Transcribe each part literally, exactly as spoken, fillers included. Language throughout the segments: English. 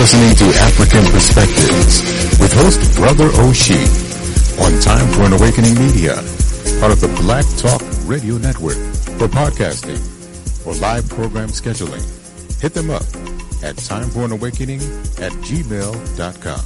listening to African Perspectives with host Brother Oshie on Time for an Awakening Media, part of the Black Talk Radio Network. For podcasting or live program scheduling, hit them up at timeforanawakening at gmail dot com.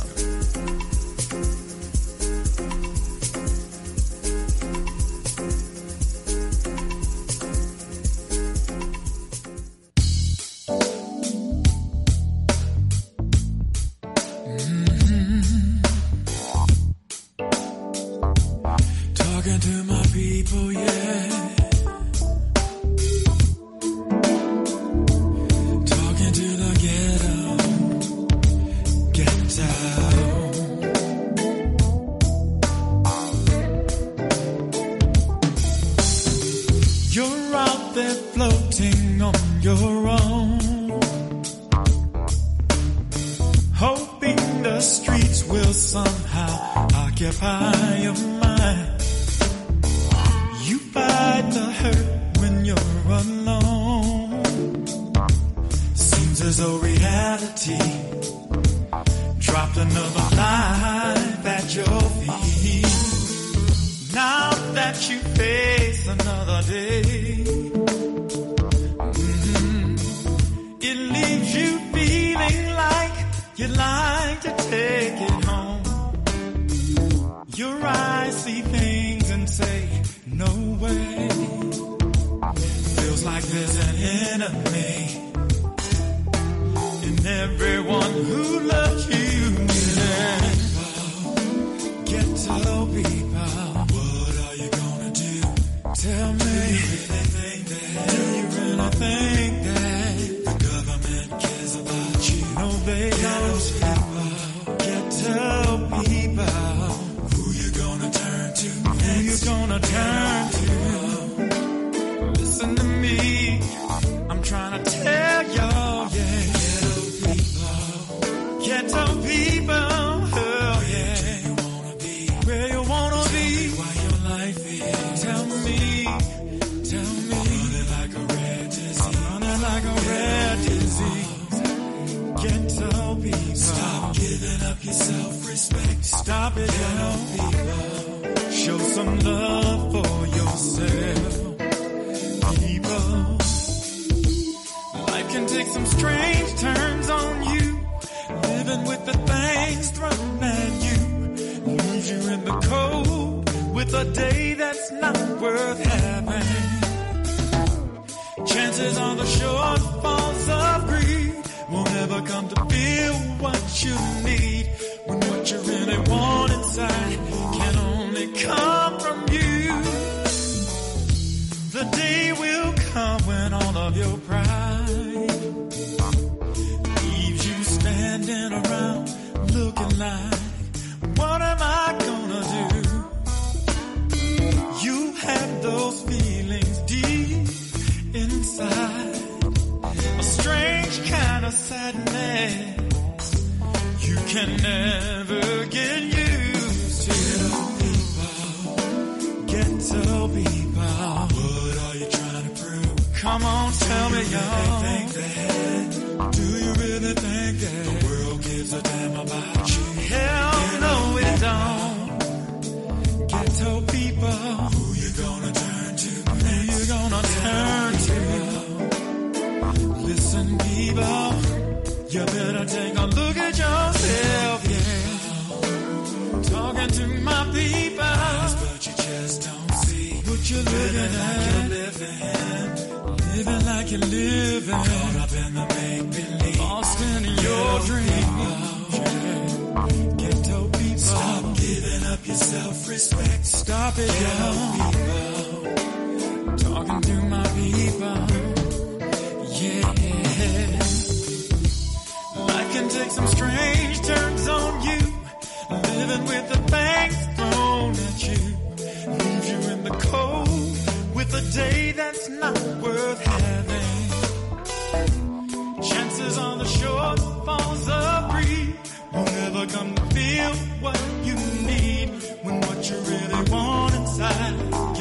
Come to feel what you need when what you really want inside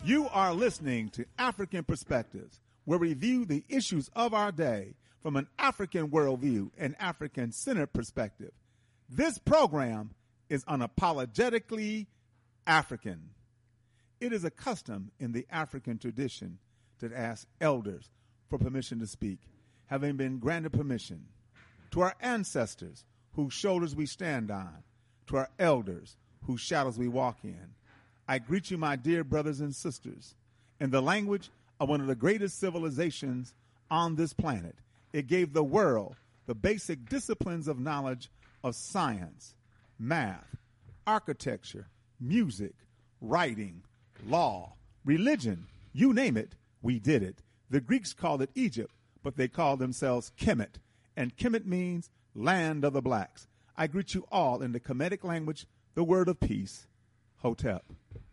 You are listening to African Perspectives, where we view the issues of our day from an African worldview and African-centered perspective. This program is unapologetically African. It is a custom in the African tradition to ask elders for permission to speak, having been granted permission. To our ancestors, whose shoulders we stand on, to our elders, whose shadows we walk in, I greet you, my dear brothers and sisters, in the language of one of the greatest civilizations on this planet. It gave the world the basic disciplines of knowledge of science, math, architecture, music, writing, law, religion, you name it, we did it. The Greeks called it Egypt, but they called themselves Kemet, and Kemet means land of the blacks. I greet you all in the Kemetic language, the word of peace, Hotep.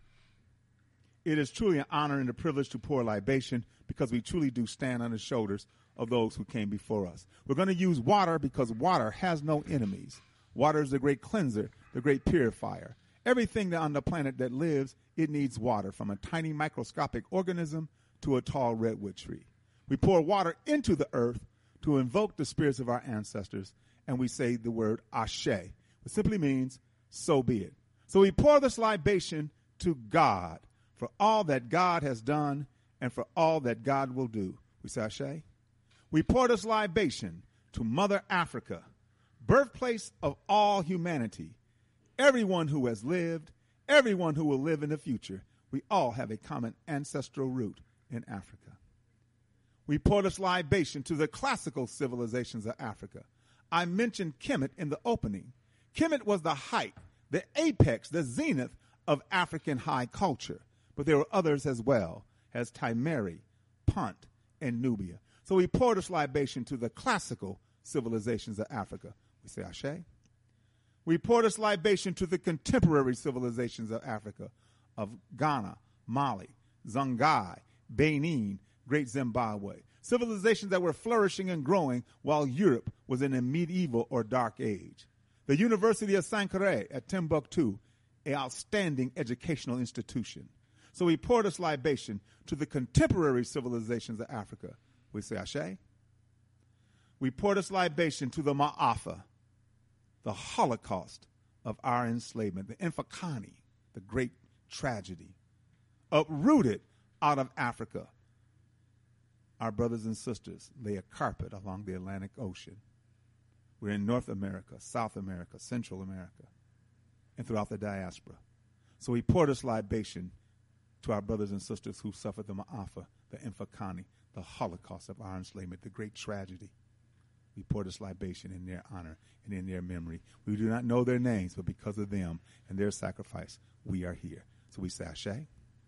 It is truly an honor and a privilege to pour libation because we truly do stand on the shoulders of those who came before us. We're going to use water because water has no enemies. Water is the great cleanser, the great purifier. Everything on the planet that lives, it needs water, from a tiny microscopic organism to a tall redwood tree. We pour water into the earth to invoke the spirits of our ancestors, and we say the word Ashe, which simply means, so be it. So we pour this libation to God for all that God has done and for all that God will do. We say Ashe. We pour this libation to Mother Africa, birthplace of all humanity, everyone who has lived, everyone who will live in the future. We all have a common ancestral root in Africa. We pour this libation to the classical civilizations of Africa. I mentioned Kemet in the opening. Kemet was the height, the apex, the zenith of African high culture. But there were others as well, as Timeri, Punt, and Nubia. So we pour this libation to the classical civilizations of Africa. We say Ashe. We pour this libation to the contemporary civilizations of Africa, of Ghana, Mali, Songhai, Benin, Great Zimbabwe. Civilizations that were flourishing and growing while Europe was in a medieval or dark age. The University of Sankore at Timbuktu, an outstanding educational institution. So we pour this libation to the contemporary civilizations of Africa. We say Ashe. We pour this libation to the Ma'afa, the Holocaust of our enslavement, the Infakani, the great tragedy, uprooted out of Africa. Our brothers and sisters lay a carpet along the Atlantic Ocean. We're in North America, South America, Central America, and throughout the diaspora. So we pour this libation to our brothers and sisters who suffered the Ma'afa, the Infakani, the Holocaust of our enslavement, the great tragedy. We pour this libation in their honor and in their memory. We do not know their names, but because of them and their sacrifice, we are here. So we say Ashe.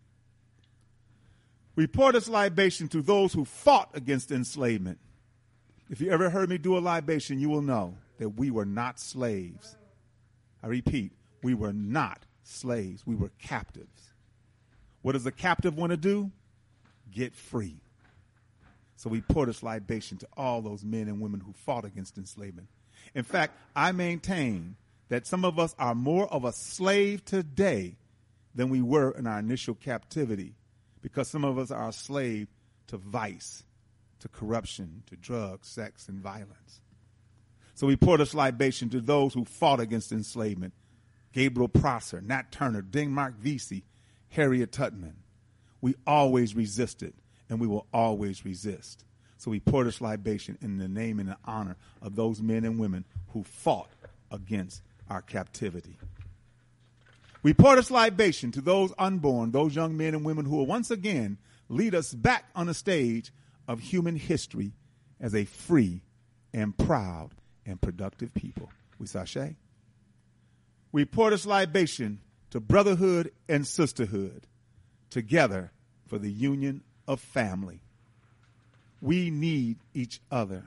We pour this libation to those who fought against enslavement. If you ever heard me do a libation, you will know that we were not slaves. I repeat, we were not slaves. We were captives. What does a captive want to do? Get free. So we pour this libation to all those men and women who fought against enslavement. In fact, I maintain that some of us are more of a slave today than we were in our initial captivity, because some of us are a slave to vice, to corruption, to drugs, sex, and violence. So we pour this libation to those who fought against enslavement. Gabriel Prosser, Nat Turner, Denmark Vesey, Harriet Tubman. We always resisted, and we will always resist. So we pour this libation in the name and the honor of those men and women who fought against our captivity. We pour this libation to those unborn, those young men and women who will once again lead us back on the stage of human history as a free and proud and productive people. We say Ashe. We pour this libation to brotherhood and sisterhood, together for the union of family. We need each other.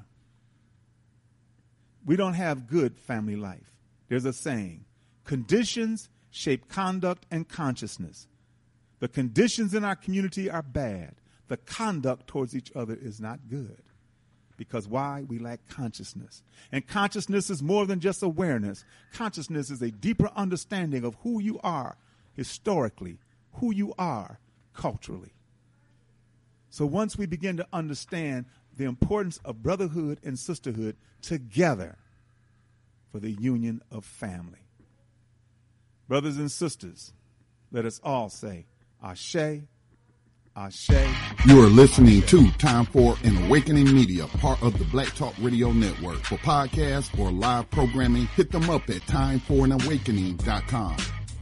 We don't have good family life. There's a saying, conditions shape conduct and consciousness. The conditions in our community are bad. The conduct towards each other is not good. Because why? We lack consciousness. And consciousness is more than just awareness. Consciousness is a deeper understanding of who you are historically, who you are culturally. So once we begin to understand the importance of brotherhood and sisterhood together for the union of family. Brothers and sisters, let us all say, Ashe, Ashe. You are listening to Time for an Awakening Media, part of the Black Talk Radio Network. For podcasts or live programming, hit them up at time for an awakening dot com.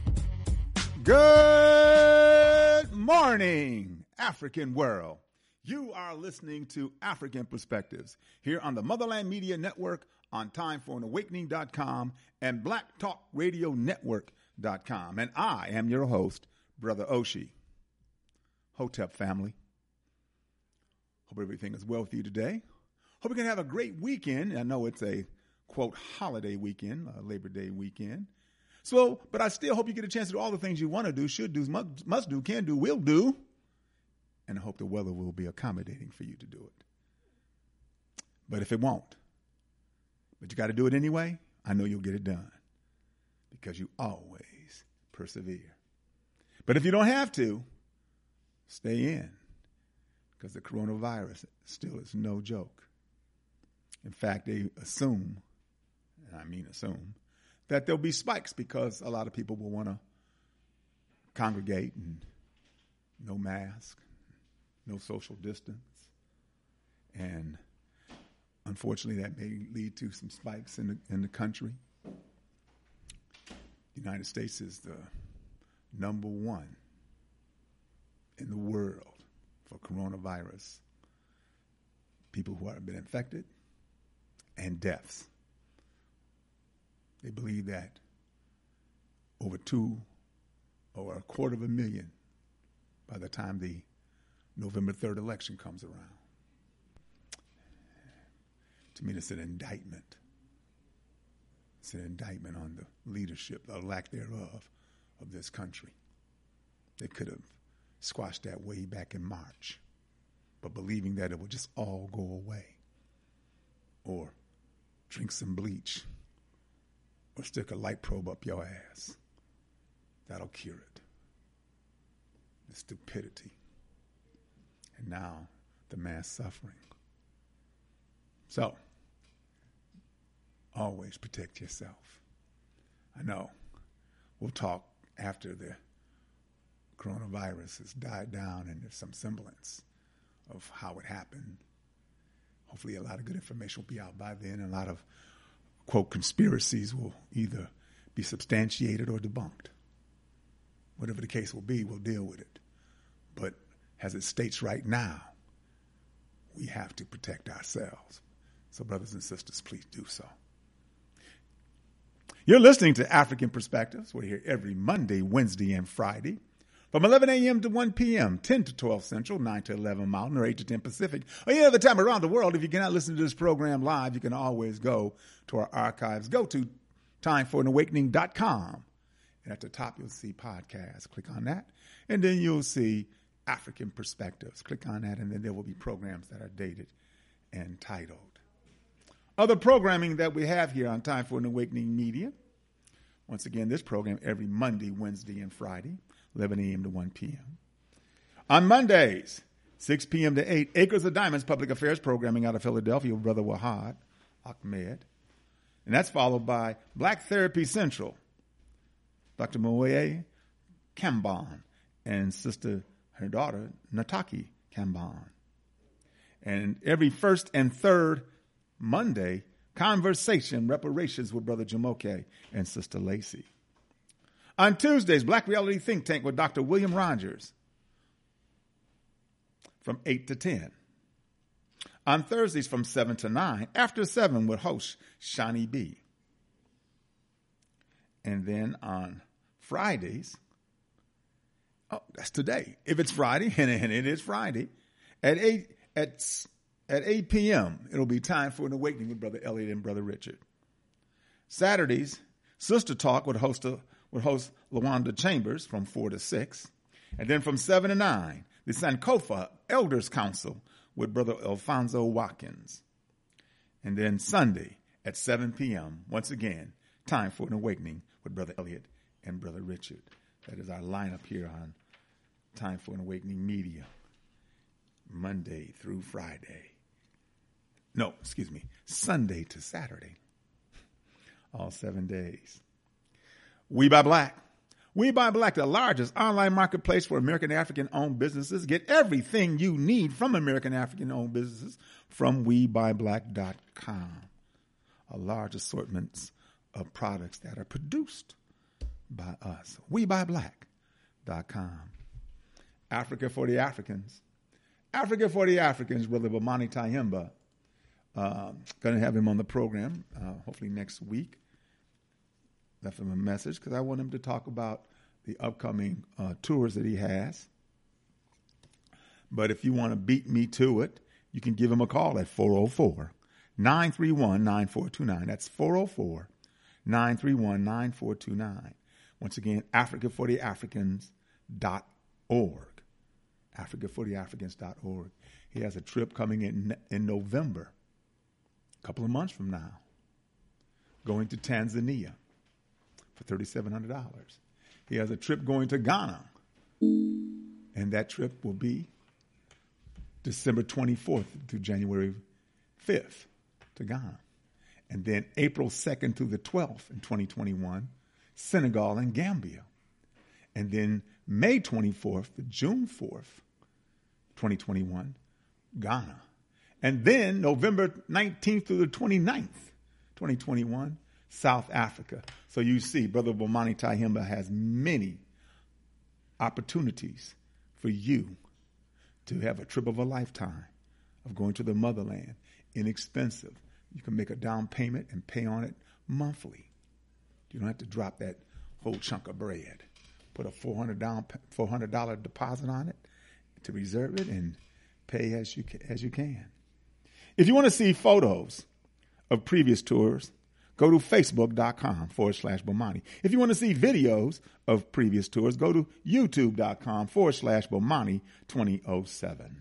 Good morning, African world. You are listening to African Perspectives here on the Motherland Media Network on time for an awakening dot com and Black Talk Radio Network dot com. And I am your host, Brother Oshi. Hotep family. Hope everything is well with you today. Hope you can have a great weekend. I know it's a, quote, holiday weekend, a Labor Day weekend. So, but I still hope you get a chance to do all the things you want to do, should do, must, must do, can do, will do. And I hope the weather will be accommodating for you to do it. But if it won't, but you got to do it anyway, I know you'll get it done because you always persevere. But if you don't have to, stay in, because the coronavirus still is no joke. In fact, they assume, and I mean assume, that there'll be spikes because a lot of people will want to congregate and no mask, no social distance. And unfortunately, that may lead to some spikes in the, in the country. The United States is the number one in the world for coronavirus, people who have been infected and deaths. They believe that over two or a quarter of a million by the time the November third election comes around. To me, it's an indictment. It's an indictment on the leadership, or lack thereof, of this country. They could have squashed that way back in March, but believing that it would just all go away, or drink some bleach, or stick a light probe up your ass. That'll cure it. The stupidity. And now the mass suffering. So, always protect yourself. I know we'll talk after the coronavirus has died down and there's some semblance of how it happened. Hopefully a lot of good information will be out by then, and a lot of, quote, conspiracies will either be substantiated or debunked. Whatever the case will be, we'll deal with it. But as it states right now, we have to protect ourselves. So brothers and sisters, please do so. You're listening to African Perspectives. We're here every Monday, Wednesday, and Friday from eleven a.m. to one p.m., ten to twelve Central, nine to eleven Mountain, or eight to ten Pacific, or any other time around the world. If you cannot listen to this program live, you can always go to our archives. Go to time for an awakening dot com. And at the top, you'll see podcasts. Click on that. And then you'll see African Perspectives. Click on that, and then there will be programs that are dated and titled. Other programming that we have here on Time for an Awakening Media. Once again, this program every Monday, Wednesday, and Friday, eleven a.m. to one p.m. On Mondays, six p.m. to eight, Acres of Diamonds Public Affairs programming out of Philadelphia with Brother Wahad Ahmed. And that's followed by Black Therapy Central, Doctor Moye Kamban and Sister, her daughter, Nataki Kamban. And every first and third Monday, Conversation Reparations with Brother Jamoke and Sister Lacey. On Tuesdays, Black Reality Think Tank with Doctor William Rogers from eight to ten. On Thursdays from seven to nine, After seven with host Shani B. And then on Fridays, oh, that's today. If it's Friday, and it is Friday, at eight at at eight p.m., it'll be Time for an Awakening with Brother Elliot and Brother Richard. Saturdays, Sister Talk with host with host LaWanda Chambers from four to six, and then from seven to nine, the Sankofa Elders Council with Brother Alfonso Watkins, and then Sunday at seven p.m. once again, Time for an Awakening with Brother Elliot and Brother Richard. That is our lineup here on Time for an Awakening Media, Monday through Friday. No, excuse me, Sunday to Saturday. All seven days. We Buy Black. We Buy Black, the largest online marketplace for American African-owned businesses. Get everything you need from American African-owned businesses from we buy black dot com. A large assortment of products that are produced by us. we buy black dot com. Africa for the Africans. Africa for the Africans, Brother Bomani Tyehimba. Uh, going to have him on the program, uh, hopefully next week. Left him a message because I want him to talk about the upcoming uh, tours that he has. But if you want to beat me to it, you can give him a call at four oh four, nine three one, nine four two nine. That's four oh four, nine three one, nine four two nine. Once again, Africa for the Africans dot org. Africa for the Africans dot org. He has a trip coming in in November, a couple of months from now, going to Tanzania for three thousand seven hundred dollars. He has a trip going to Ghana, and that trip will be December twenty-fourth through January fifth to Ghana. And then April second through the twelfth in twenty twenty-one, Senegal and Gambia. And then May twenty-fourth to June fourth, twenty twenty-one, Ghana. And then November nineteenth through the twenty-ninth, twenty twenty-one, South Africa. So you see, Brother Bomani Tyehimba has many opportunities for you to have a trip of a lifetime of going to the motherland, inexpensive. You can make a down payment and pay on it monthly. You don't have to drop that whole chunk of bread. Put a four hundred dollars down, four hundred dollars deposit on it to reserve it and pay as you can, as you can. If you want to see photos of previous tours, go to facebook.com forward slash Bomani. If you want to see videos of previous tours, go to youtube.com forward slash Bomani 2007.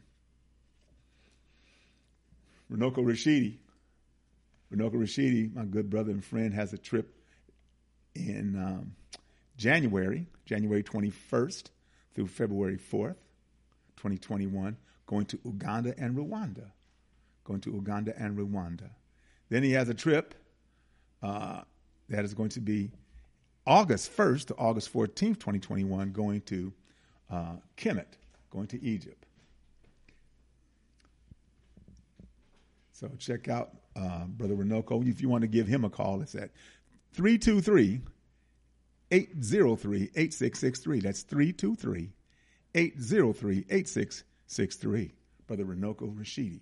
Runoko Rashidi. Runoko Rashidi, my good brother and friend, has a trip in um, January, January twenty-first through February fourth, twenty twenty-one, going to Uganda and Rwanda. Going to Uganda and Rwanda. Then he has a trip uh, that is going to be August first to August fourteenth, twenty twenty-one, going to uh, Kemet, going to Egypt. So check out uh, Brother Runoko. If you want to give him a call, it's at three two three, eight oh three, eight six six three. That's three two three, eight oh three, eight six six three. Brother Runoko Rashidi.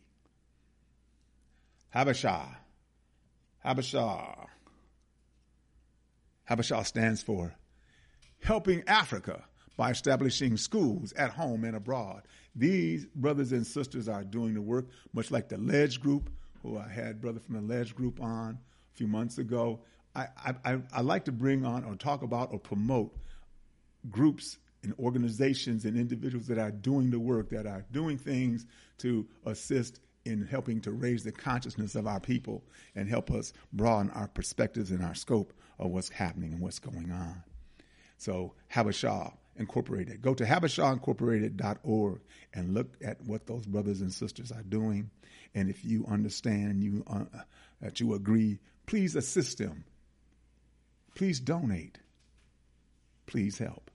Habesha. Habesha. Habesha stands for Helping Africa by establishing schools at home and abroad. These brothers and sisters are doing the work, much like the Ledge Group, who I had brother from the Ledge Group on a few months ago. I, I, I like to bring on or talk about or promote groups and organizations and individuals that are doing the work, that are doing things to assist in helping to raise the consciousness of our people and help us broaden our perspectives and our scope of what's happening and what's going on. So Habesha Incorporated. Go to habesha incorporated dot org and look at what those brothers and sisters are doing. And if you understand you uh, that you agree, please assist them. Please donate. Please help.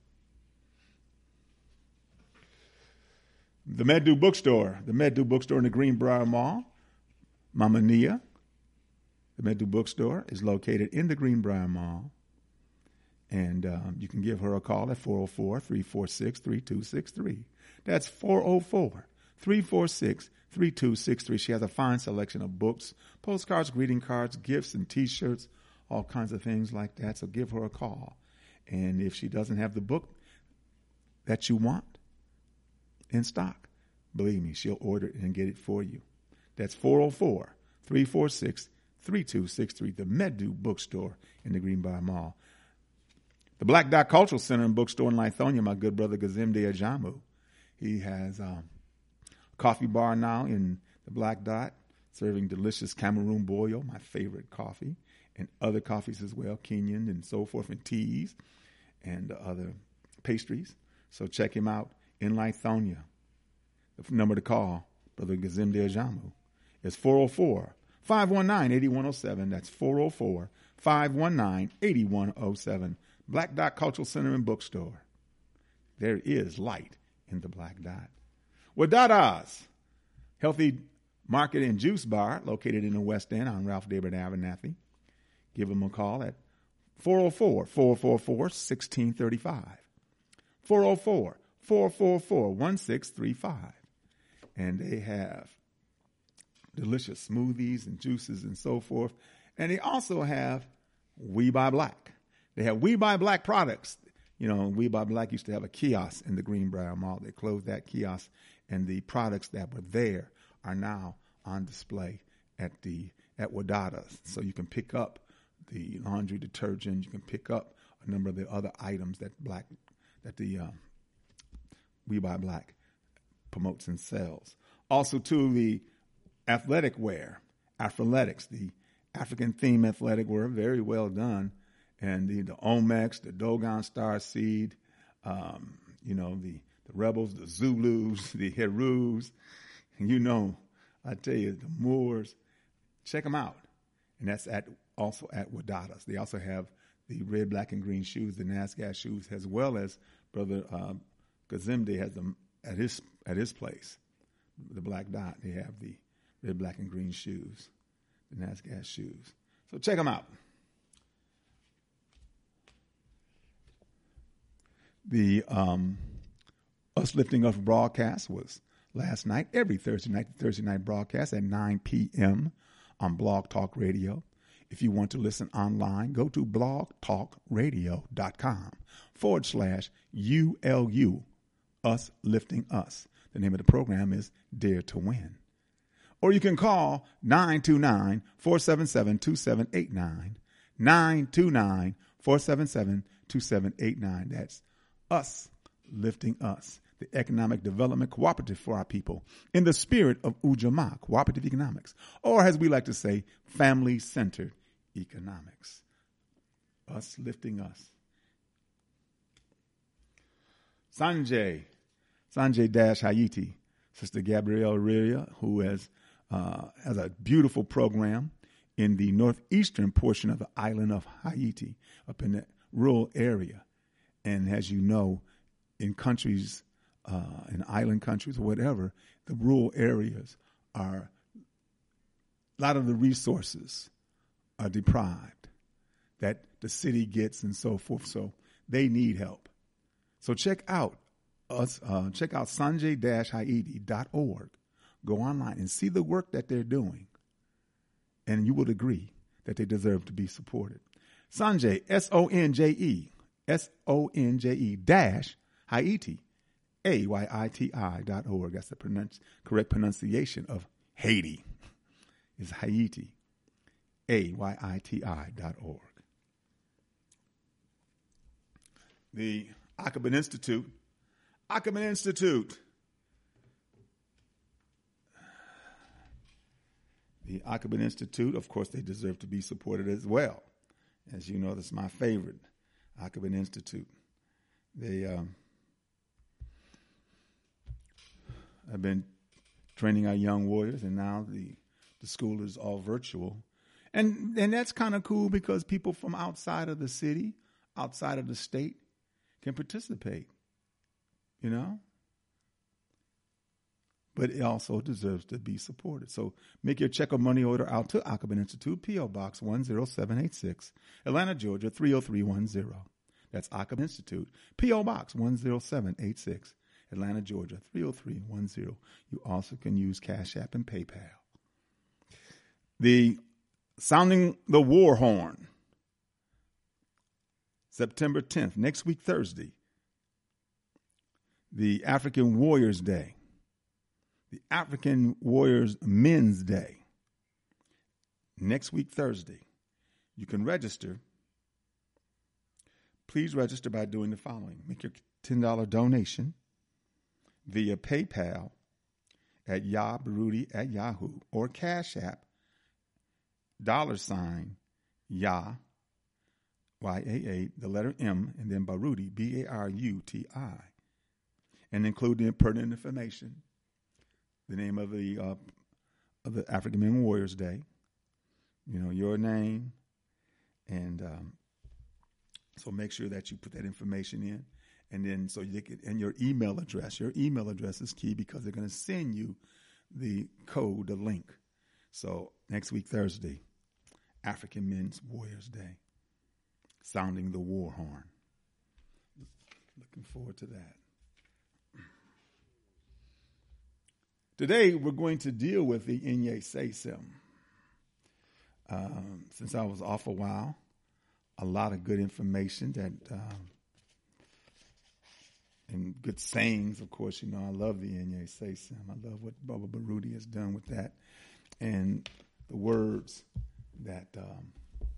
The Medu Bookstore. The Medu Bookstore in the Greenbrier Mall. Mama Nia. The Medu Bookstore is located in the Greenbrier Mall. And um, you can give her a call at four oh four, three four six, three two six three. That's four oh four, three four six, three two six three. She has a fine selection of books, postcards, greeting cards, gifts, and T-shirts, all kinds of things like that. So give her a call. And if she doesn't have the book that you want in stock, believe me, she'll order it and get it for you. That's four oh four, three four six, three two six three, the Medu Bookstore in the Greenbrier Mall. The Black Dot Cultural Center and Bookstore in Lithonia, my good brother Gazimde Ajamu. He has um, a coffee bar now in the Black Dot, serving delicious Cameroon Boyo, my favorite coffee, and other coffees as well, Kenyan and so forth, and teas and other pastries. So check him out in Lithonia. The number to call, Brother Gazimde Ajamu, is four oh four, five one nine, eight one oh seven. That's four oh four, five one nine, eight one oh seven. Black Dot Cultural Center and Bookstore. There is light in the Black Dot. Wadada's Healthy Market and Juice Bar, located in the West End on Ralph David Abernathy. Give them a call at four oh four, four four four, one six three five. four oh four, four four four, one six three five. And they have delicious smoothies and juices and so forth. And they also have We Buy Black. They have We Buy Black products. You know, We Buy Black used to have a kiosk in the Greenbrier Mall. They closed that kiosk, and the products that were there are now on display at the at Wadada's. So you can pick up the laundry detergent. You can pick up a number of the other items that black that the um, We Buy Black promotes and sells. Also, too, the athletic wear, Afroletics, the African theme athletic wear, very well done. And the, the Omex, the Dogon Star Seed, um, you know, the, the Rebels, the Zulus, the Herus, and you know, I tell you, the Moors, check them out. And that's at also at Wadada's. They also have the red, black, and green shoes, the NASCAR shoes, as well as Brother uh, Gazimde has them at his at his place, the Black Dot. They have the red, black, and green shoes, the NASCAR shoes. So check them out. The um, Us Lifting Up broadcast was last night, every Thursday night, the Thursday night broadcast at nine p.m. on Blog Talk Radio. If you want to listen online, go to blogtalkradio.com forward slash U L U, Us Lifting Us. The name of the program is Dare to Win. Or you can call nine two nine, four seven seven, two seven eight nine, nine two nine, four seven seven, two seven eight nine. That's Us Lifting Us, the economic development cooperative for our people in the spirit of Ujamaa, cooperative economics, or as we like to say, family-centered economics. Us Lifting Us. Sanjay, Sanjay Dash Hayiti, Sister Gabrielle Aurelia, who has, uh, has a beautiful program in the northeastern portion of the island of Haiti, up in the rural area. And as you know, in countries, uh, in island countries or whatever, the rural areas are, a lot of the resources are deprived that the city gets and so forth. So they need help. So check out us, uh, check out sanjay dash haiti dot org. Go online and see the work that they're doing. And you would agree that they deserve to be supported. Sanjay, S O N J E, S O N J E dash Haiti, A Y I T I dot org. That's the pronunci- correct pronunciation of Haiti, is Haiti, A Y I T I dot org. The Ackerman Institute, Ackerman Institute, the Ackerman Institute, of course, they deserve to be supported as well. As you know, that's my favorite, Ackerman Institute. They um, have been training our young warriors, and now the the school is all virtual. And and that's kind of cool because people from outside of the city, outside of the state, can participate, you know? But it also deserves to be supported. So make your check or money order out to Ackerman Institute, P O. Box one oh seven eight six, Atlanta, Georgia, three oh three one oh. That's Ackerman Institute, P O. Box one oh seven eight six, Atlanta, Georgia, three oh three one oh. You also can use Cash App and PayPal. The Sounding the War Horn, September tenth, next week, Thursday, the African Warriors Day, the African Warriors Men's Day, next week, Thursday. You can register. Please register by doing the following. Make your ten dollars donation via PayPal at yabaruti at Yahoo, or Cash App, dollar sign, Ya, Y A A, the letter M, and then Baruti, B A R U T I. and include the pertinent information, the name of the uh, of the African Men Warriors Day, you know, your name, and um, so make sure that you put that information in, and then so you can, and your email address. Your email address is key because they're going to send you the code, the link. So next week, Thursday, African Men's Warriors Day, sounding the war horn. Looking forward to that. Today, we're going to deal with the Inye Seisim. Um, since I was off a while, a lot of good information that, um, and good sayings, of course. You know, I love the Inye Seisim. I love what Baba Baruti has done with that. And the words that um,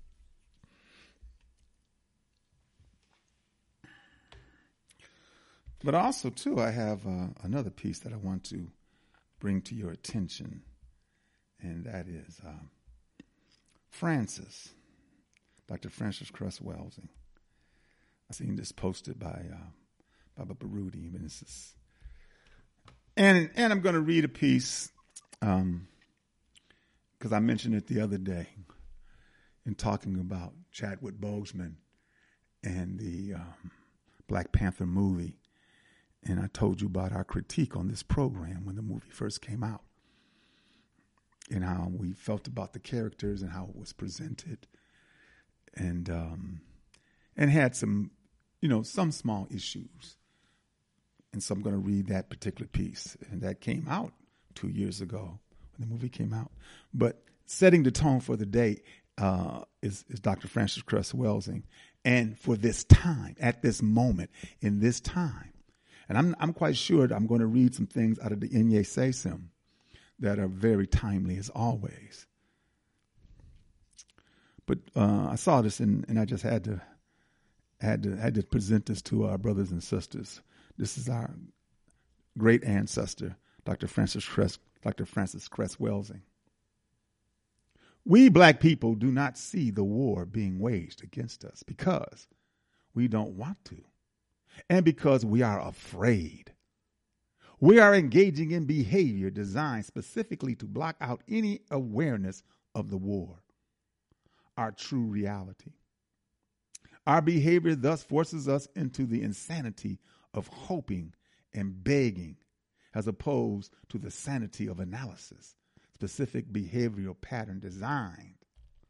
but also, too, I have uh, another piece that I want to bring to your attention, and that is um, Francis, Doctor Francis Cress Welsing. I've seen this posted by uh, Baba Baruti, and, this is, and, and I'm going to read a piece um, because I mentioned it the other day in talking about Chadwick Boseman and the um, Black Panther movie. And I told you about our critique on this program when the movie first came out and how we felt about the characters and how it was presented, and um, and had some, you know, some small issues. And so I'm going to read that particular piece. And that came out two years ago when the movie came out. But setting the tone for the day uh, is, is Doctor Francis Cress Welsing. And for this time, at this moment, in this time, and I'm I'm quite sure that I'm going to read some things out of the Inye Seisim that are very timely as always. But uh, I saw this and, and I just had to had to had to present this to our brothers and sisters. This is our great ancestor, Doctor Francis Cress, Doctor Francis Cress Welsing. We black people do not see the war being waged against us because we don't want to. And because we are afraid. We are engaging in behavior designed specifically to block out any awareness of the war, our true reality. Our behavior thus forces us into the insanity of hoping and begging, as opposed to the sanity of analysis, specific behavioral pattern designed,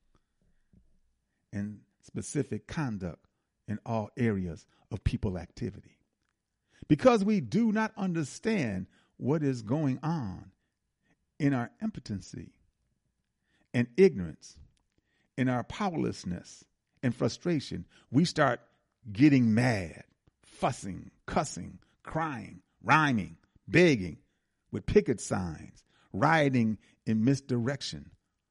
and specific conduct in all areas of people activity. Because we do not understand what is going on in our impotency and ignorance, in our powerlessness and frustration, we start getting mad, fussing, cussing, crying, rhyming, begging with picket signs, rioting in misdirection,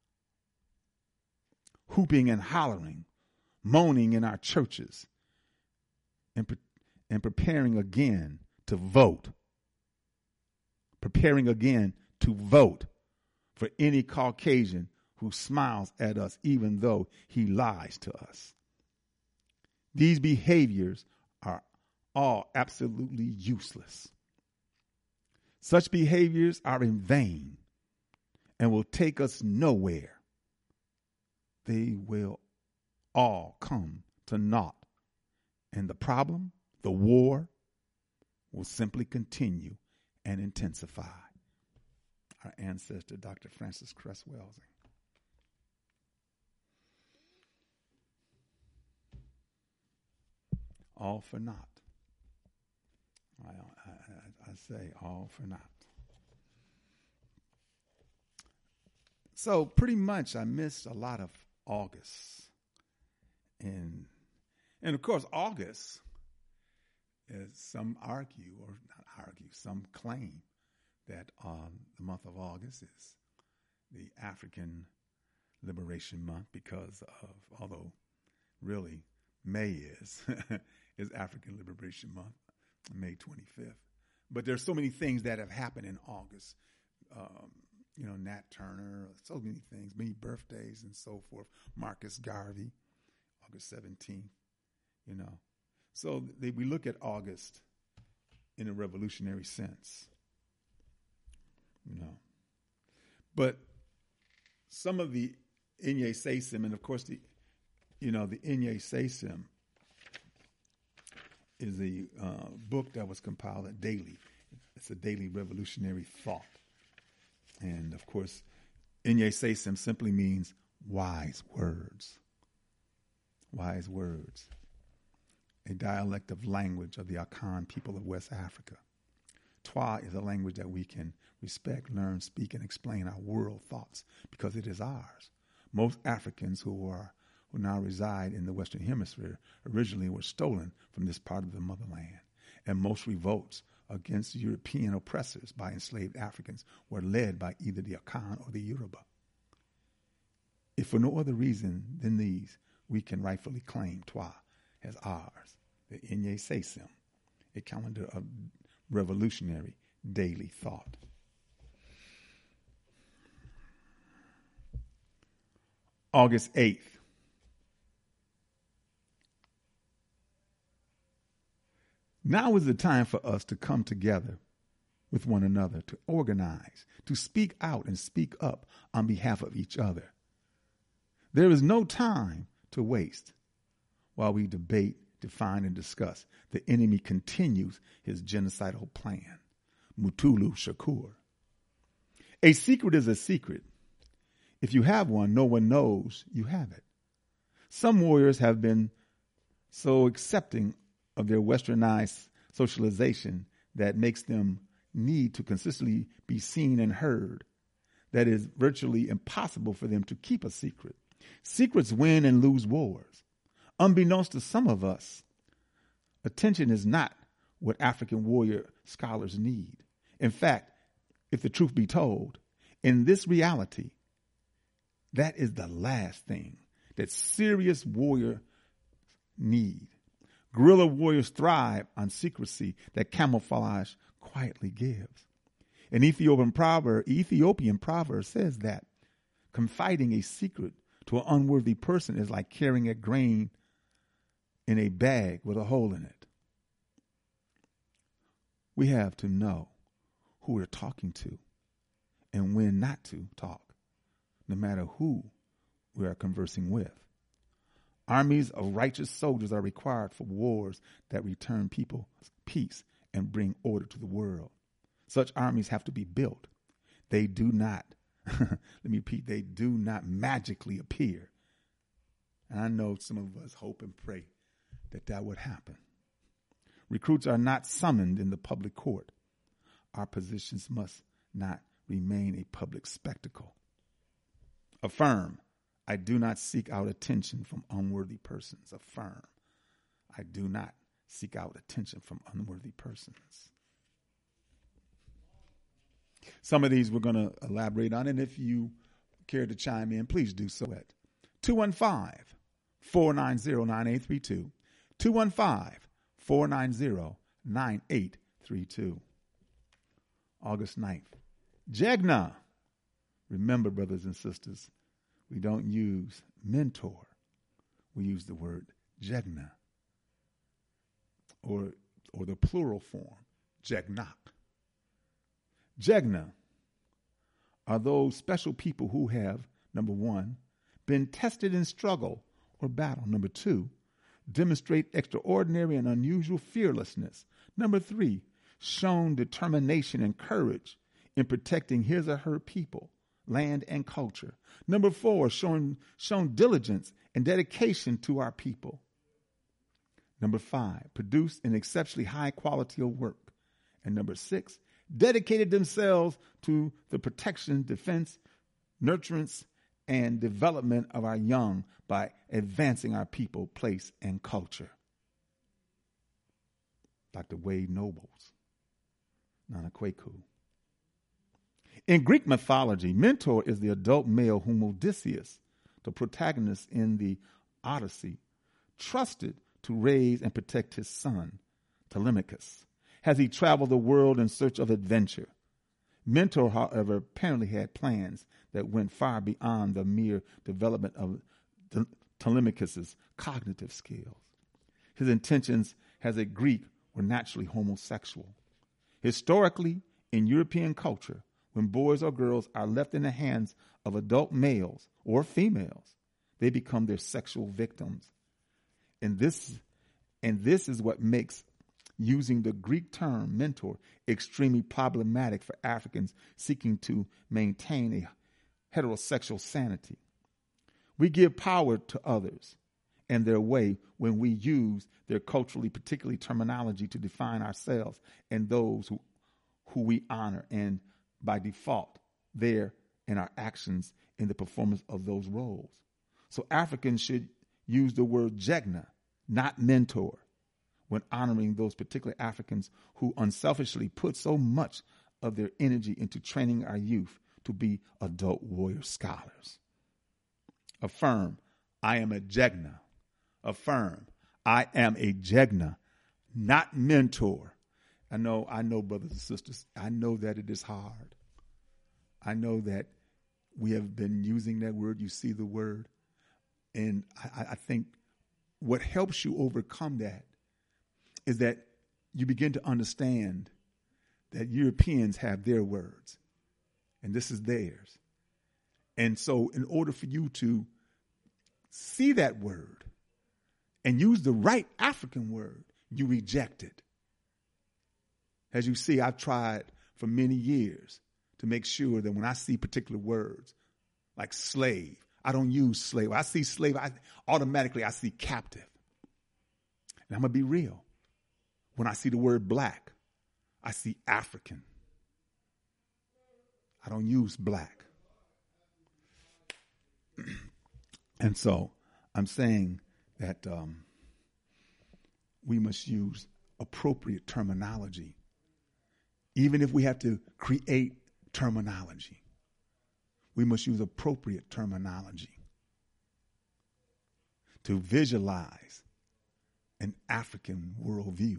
whooping and hollering, moaning in our churches, and, pre- and preparing again to vote, preparing again to vote for any Caucasian who smiles at us even though he lies to us. These behaviors are all absolutely useless. Such behaviors are in vain and will take us nowhere. They will all come to naught. And the problem, the war, will simply continue and intensify. Our ancestor, Doctor Francis Cress Welsing. All for naught. I, I, I say all for naught. So pretty much I missed a lot of August. And and of course August, as some argue, or not argue, some claim that um, the month of August is the African Liberation Month because of, although really May is, is African Liberation Month, May twenty-fifth. But there's so many things that have happened in August. Um, you know, Nat Turner, so many things, many birthdays and so forth. Marcus Garvey, August seventeenth, you know. So they, we look at August in a revolutionary sense. You know. But some of the Inye Seisim, and of course the you know, the Inye Seisim is a uh, book that was compiled at daily. It's a daily revolutionary thought. And of course, Inye Seisim simply means wise words. Wise words. A dialect of language of the Akan people of West Africa. Twa is a language that we can respect, learn, speak, and explain our world thoughts because it is ours. Most Africans who are who now reside in the Western Hemisphere originally were stolen from this part of the motherland. And most revolts against European oppressors by enslaved Africans were led by either the Akan or the Yoruba. If for no other reason than these, we can rightfully claim Twa as ours, the Inye Seisim, a calendar of revolutionary daily thought. August eighth. Now is the time for us to come together with one another, to organize, to speak out and speak up on behalf of each other. There is no time to waste while we debate, define, and discuss. The enemy continues his genocidal plan. Mutulu Shakur. A secret is a secret. If you have one, no one knows you have it. Some warriors have been so accepting of their westernized socialization that makes them need to consistently be seen and heard, that is virtually impossible for them to keep a secret. Secrets win and lose wars. Unbeknownst to some of us, attention is not what African warrior scholars need. In fact, if the truth be told, in this reality, that is the last thing that serious warrior need. Guerrilla warriors thrive on secrecy that camouflage quietly gives. An Ethiopian proverb, Ethiopian proverb says that confiding a secret to an unworthy person is like carrying a grain in a bag with a hole in it. We have to know who we're talking to and when not to talk, no matter who we are conversing with. Armies of righteous soldiers are required for wars that return people peace and bring order to the world. Such armies have to be built. They do not, let me repeat, they do not magically appear. And I know some of us hope and pray that that would happen. Recruits are not summoned in the public court. Our positions must not remain a public spectacle. Affirm. I do not seek out attention from unworthy persons. Affirm. I do not seek out attention from unworthy persons. Some of these we're going to elaborate on, and if you care to chime in, please do so at two one five, four nine zero, nine eight three two, two one five, four nine zero, nine eight three two. August ninth. Jegna. Remember, brothers and sisters, we don't use mentor. We use the word Jegna, or or the plural form, Jegnak. Jegna are those special people who have, number one, been tested in struggle or battle. Number two, demonstrate extraordinary and unusual fearlessness. Number three, shown determination and courage in protecting his or her people, land, and culture. Number four, shown, shown diligence and dedication to our people. Number five, produced an exceptionally high quality of work. And number six, dedicated themselves to the protection, defense, nurturance, and development of our young by advancing our people, place, and culture. Doctor Wade Nobles, Nana Kwaku. In Greek mythology, Mentor is the adult male whom Odysseus, the protagonist in the Odyssey, trusted to raise and protect his son, Telemachus, as he traveled the world in search of adventure. Mentor, however, apparently had plans that went far beyond the mere development of Telemachus's cognitive skills. His intentions as a Greek were naturally homosexual. Historically, in European culture, when boys or girls are left in the hands of adult males or females, they become their sexual victims. And this, and this is what makes using the Greek term mentor extremely problematic for Africans seeking to maintain a heterosexual sanity. We give power to others and their way when we use their culturally particular terminology to define ourselves and those who, who we honor, and by default, there in our actions in the performance of those roles. So Africans should use the word jegna, not mentor, when honoring those particular Africans who unselfishly put so much of their energy into training our youth to be adult warrior scholars. Affirm, I am a jegna. Affirm, I am a jegna, not mentor. I know, I know, brothers and sisters, I know that it is hard. I know that we have been using that word. You see the word. And I, I think what helps you overcome that is that you begin to understand that Europeans have their words, and this is theirs. And so in order for you to see that word and use the right African word, you reject it. As you see, I've tried for many years to make sure that when I see particular words like slave, I don't use slave. When I see slave, I automatically I see captive. And I'm going to be real. When I see the word black, I see African. I don't use black. And so I'm saying that um, we must use appropriate terminology, even if we have to create terminology. We must use appropriate terminology to visualize an African worldview.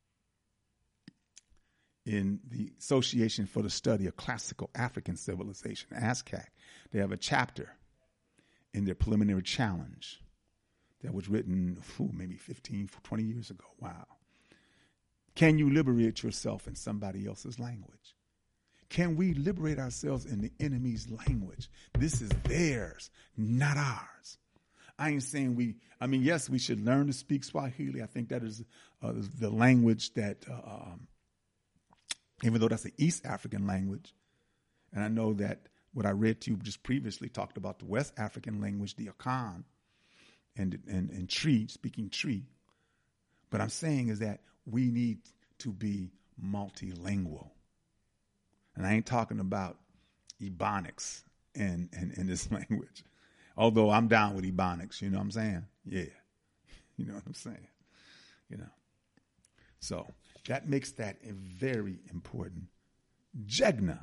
In the Association for the Study of Classical African Civilization, ASCAC, they have a chapter in their preliminary challenge that was written ooh, maybe fifteen, twenty years ago. Wow. Can you liberate yourself in somebody else's language? Can we liberate ourselves in the enemy's language? This is theirs, not ours. I ain't saying we, I mean, yes, we should learn to speak Swahili. I think that is uh, the language that, uh, um, even though that's an East African language, and I know that what I read to you just previously talked about the West African language, the Akan, and, and, and Tree, speaking Tree. But I'm saying is that we need to be multilingual. And I ain't talking about Ebonics in, in, in this language. Although I'm down with Ebonics, you know what I'm saying? Yeah. You know what I'm saying? You know. So that makes that a very important. Jegna.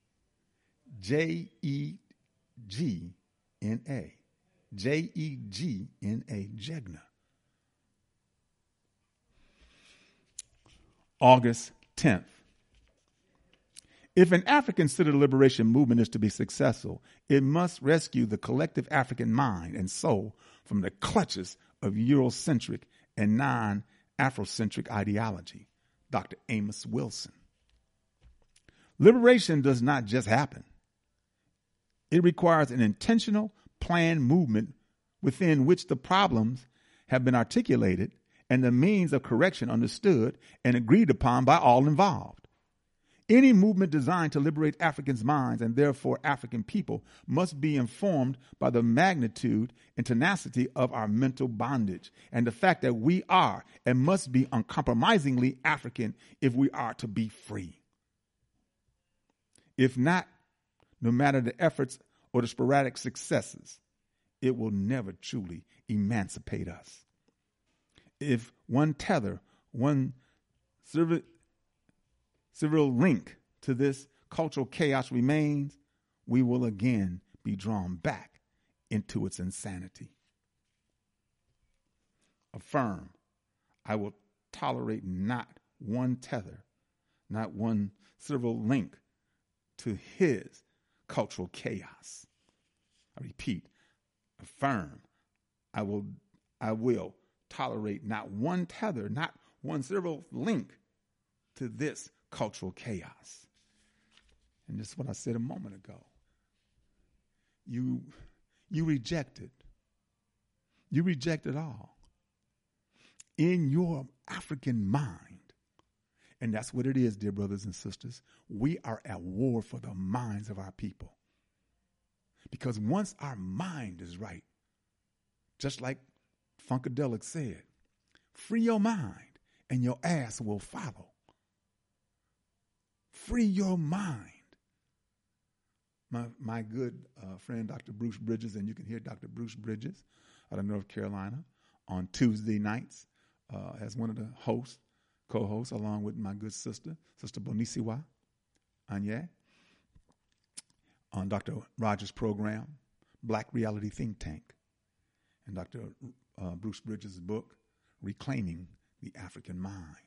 J E G N A. J E G N A. Jegna. August tenth. If an African-centered liberation movement is to be successful, it must rescue the collective African mind and soul from the clutches of Eurocentric and non-Afrocentric ideology. Doctor Amos Wilson. Liberation does not just happen. It requires an intentional, planned movement within which the problems have been articulated and the means of correction understood and agreed upon by all involved. Any movement designed to liberate Africans' minds and therefore African people must be informed by the magnitude and tenacity of our mental bondage and the fact that we are and must be uncompromisingly African if we are to be free. If not, no matter the efforts or the sporadic successes, it will never truly emancipate us. If one tether, one serv- several link to this cultural chaos remains, we will again be drawn back into its insanity. Affirm, I will tolerate not one tether, not one several link to his cultural chaos. I repeat, affirm, I will, I will tolerate not one tether, not one several link to this cultural chaos. And this is what I said a moment ago. You, you rejected. You reject it all. In your African mind. And that's what it is, dear brothers and sisters. We are at war for the minds of our people. Because once our mind is right, just like Funkadelic said, free your mind and your ass will follow. Free your mind. My my good uh, friend, Doctor Bruce Bridges, and you can hear Doctor Bruce Bridges out of North Carolina on Tuesday nights uh, as one of the hosts, co-hosts, along with my good sister, Sister Bonisiwa Anye, on Doctor Rogers' program, Black Reality Think Tank, and Doctor Uh, Bruce Bridges' book, Reclaiming the African Mind.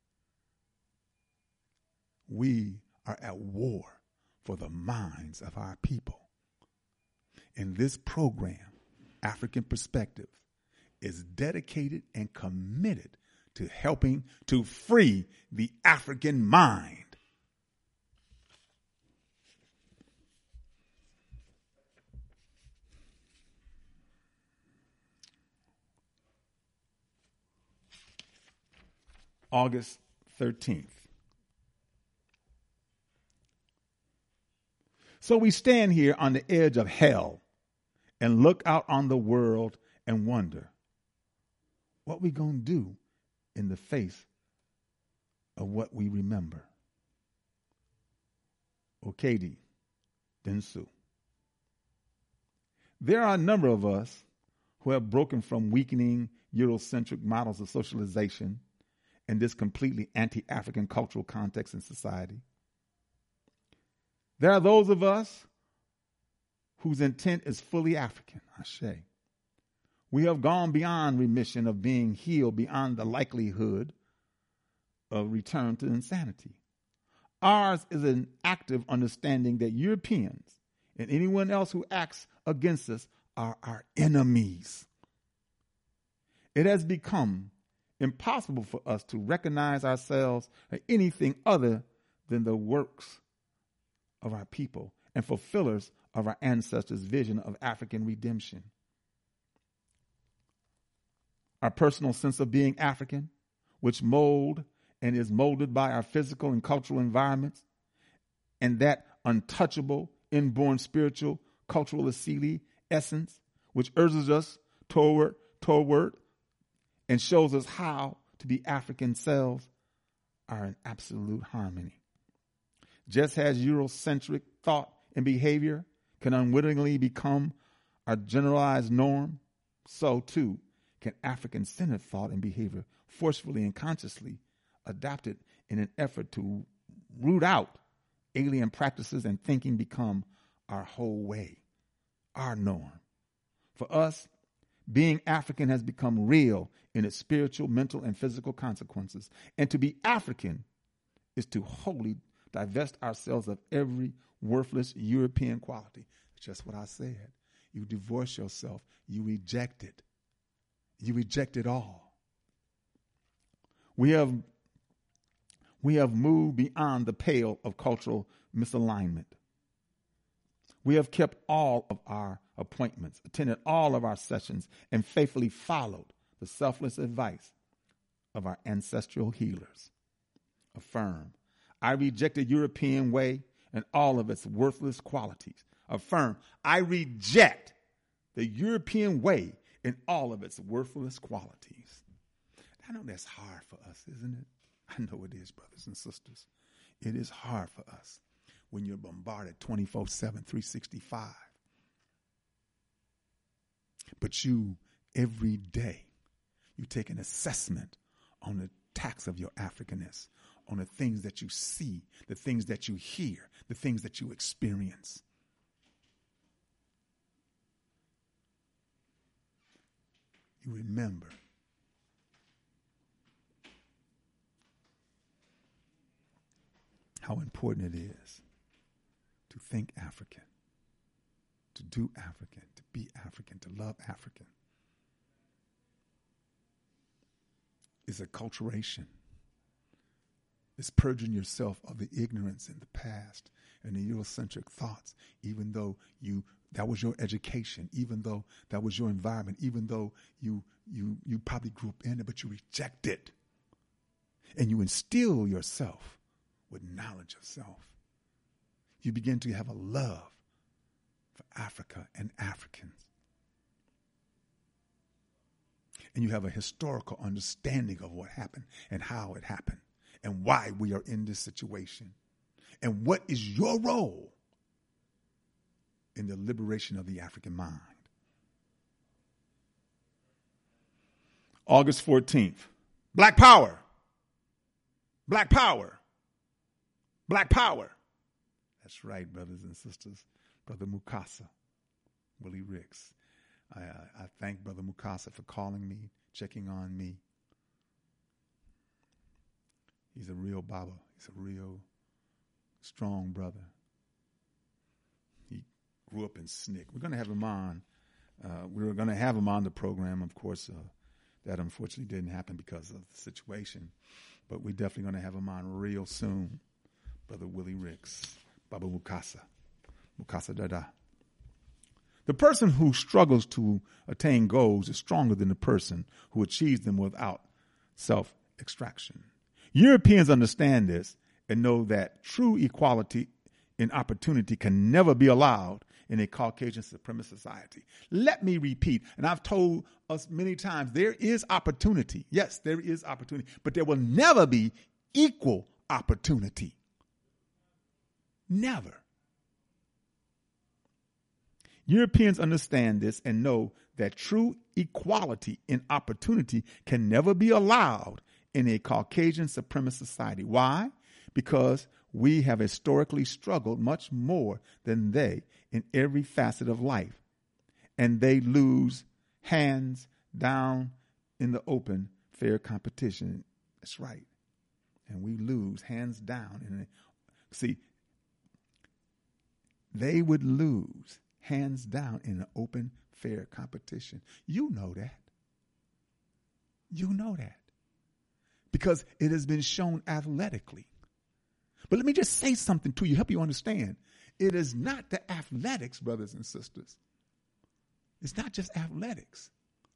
We are at war for the minds of our people. And this program, African Perspective, is dedicated and committed to helping to free the African mind. August thirteenth. So we stand here on the edge of hell and look out on the world and wonder what we going to do in the face of what we remember. Okedi Densu. There are a number of us who have broken from weakening Eurocentric models of socialization in this completely anti-African cultural context and society. There are those of us whose intent is fully African, Ashe. We have gone beyond remission of being healed beyond the likelihood of return to insanity. Ours is an active understanding that Europeans and anyone else who acts against us are our enemies. It has become impossible for us to recognize ourselves as anything other than the works of our people and fulfillers of our ancestors' vision of African redemption. Our personal sense of being African, which mold and is molded by our physical and cultural environments, and that untouchable, inborn spiritual, cultural asili essence, which urges us toward, toward and shows us how to be African selves, are in absolute harmony. Just as Eurocentric thought and behavior can unwittingly become our generalized norm, so too can African-centered thought and behavior forcefully and consciously adopted in an effort to root out alien practices and thinking become our whole way, our norm. For us, being African has become real in its spiritual, mental, and physical consequences. And to be African is to wholly divest ourselves of every worthless European quality. It's just what I said. You divorce yourself. You reject it. You reject it all. We have, we have moved beyond the pale of cultural misalignment. We have kept all of our appointments, attended all of our sessions, and faithfully followed the selfless advice of our ancestral healers. Affirm, I reject the European way and all of its worthless qualities. Affirm, I reject the European way and all of its worthless qualities. I know that's hard for us, isn't it? I know it is, brothers and sisters. It is hard for us when you're bombarded twenty-four seven, three sixty-five. But you, every day, you take an assessment on the tax of your Africanness, on the things that you see, the things that you hear, the things that you experience. You remember how important it is to think African, to do African, to be African, to love African. It's acculturation. It's purging yourself of the ignorance in the past and the Eurocentric thoughts, even though you that was your education, even though that was your environment, even though you you you probably grew up in it, but you reject it. And you instill yourself with knowledge of self. You begin to have a love for Africa and Africans. And you have a historical understanding of what happened and how it happened and why we are in this situation. And what is your role in the liberation of the African mind? August fourteenth, Black Power. Black Power. Black Power. That's right, brothers and sisters. Brother Mukasa, Willie Ricks. I, I, I thank Brother Mukasa for calling me, checking on me. He's a real Baba. He's a real strong brother. He grew up in S N C C. We're going to have him on. Uh, we were going to have him on the program. Of course, uh, that unfortunately didn't happen because of the situation. But we're definitely going to have him on real soon. Brother Willie Ricks, Baba Mukasa, Mukasa Dada. The person who struggles to attain goals is stronger than the person who achieves them without self-extraction. Europeans understand this and know that true equality in opportunity can never be allowed in a Caucasian supremacist society. Let me repeat, and I've told us many times, there is opportunity. Yes, there is opportunity, but there will never be equal opportunity. Never. Europeans understand this and know that true equality in opportunity can never be allowed in a Caucasian supremacist society. Why? Because we have historically struggled much more than they in every facet of life, and they lose hands down in the open, fair competition. That's right. And we lose hands down. In See, they would lose hands down in an open, fair competition. You know that. You know that. Because it has been shown athletically. But let me just say something to you, help you understand. It is not the athletics, brothers and sisters. It's not just athletics.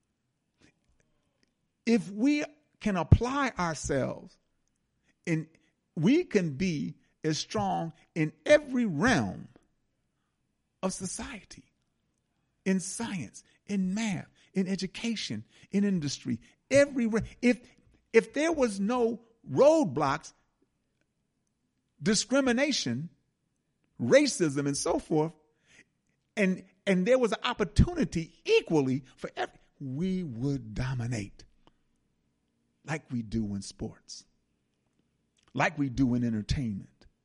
If we can apply ourselves, in, we can be as strong in every realm of society, in science, in math, in education, in industry, everywhere. If if there was no roadblocks, discrimination, racism, and so forth, and and there was an opportunity equally for every, we would dominate like we do in sports, like we do in entertainment.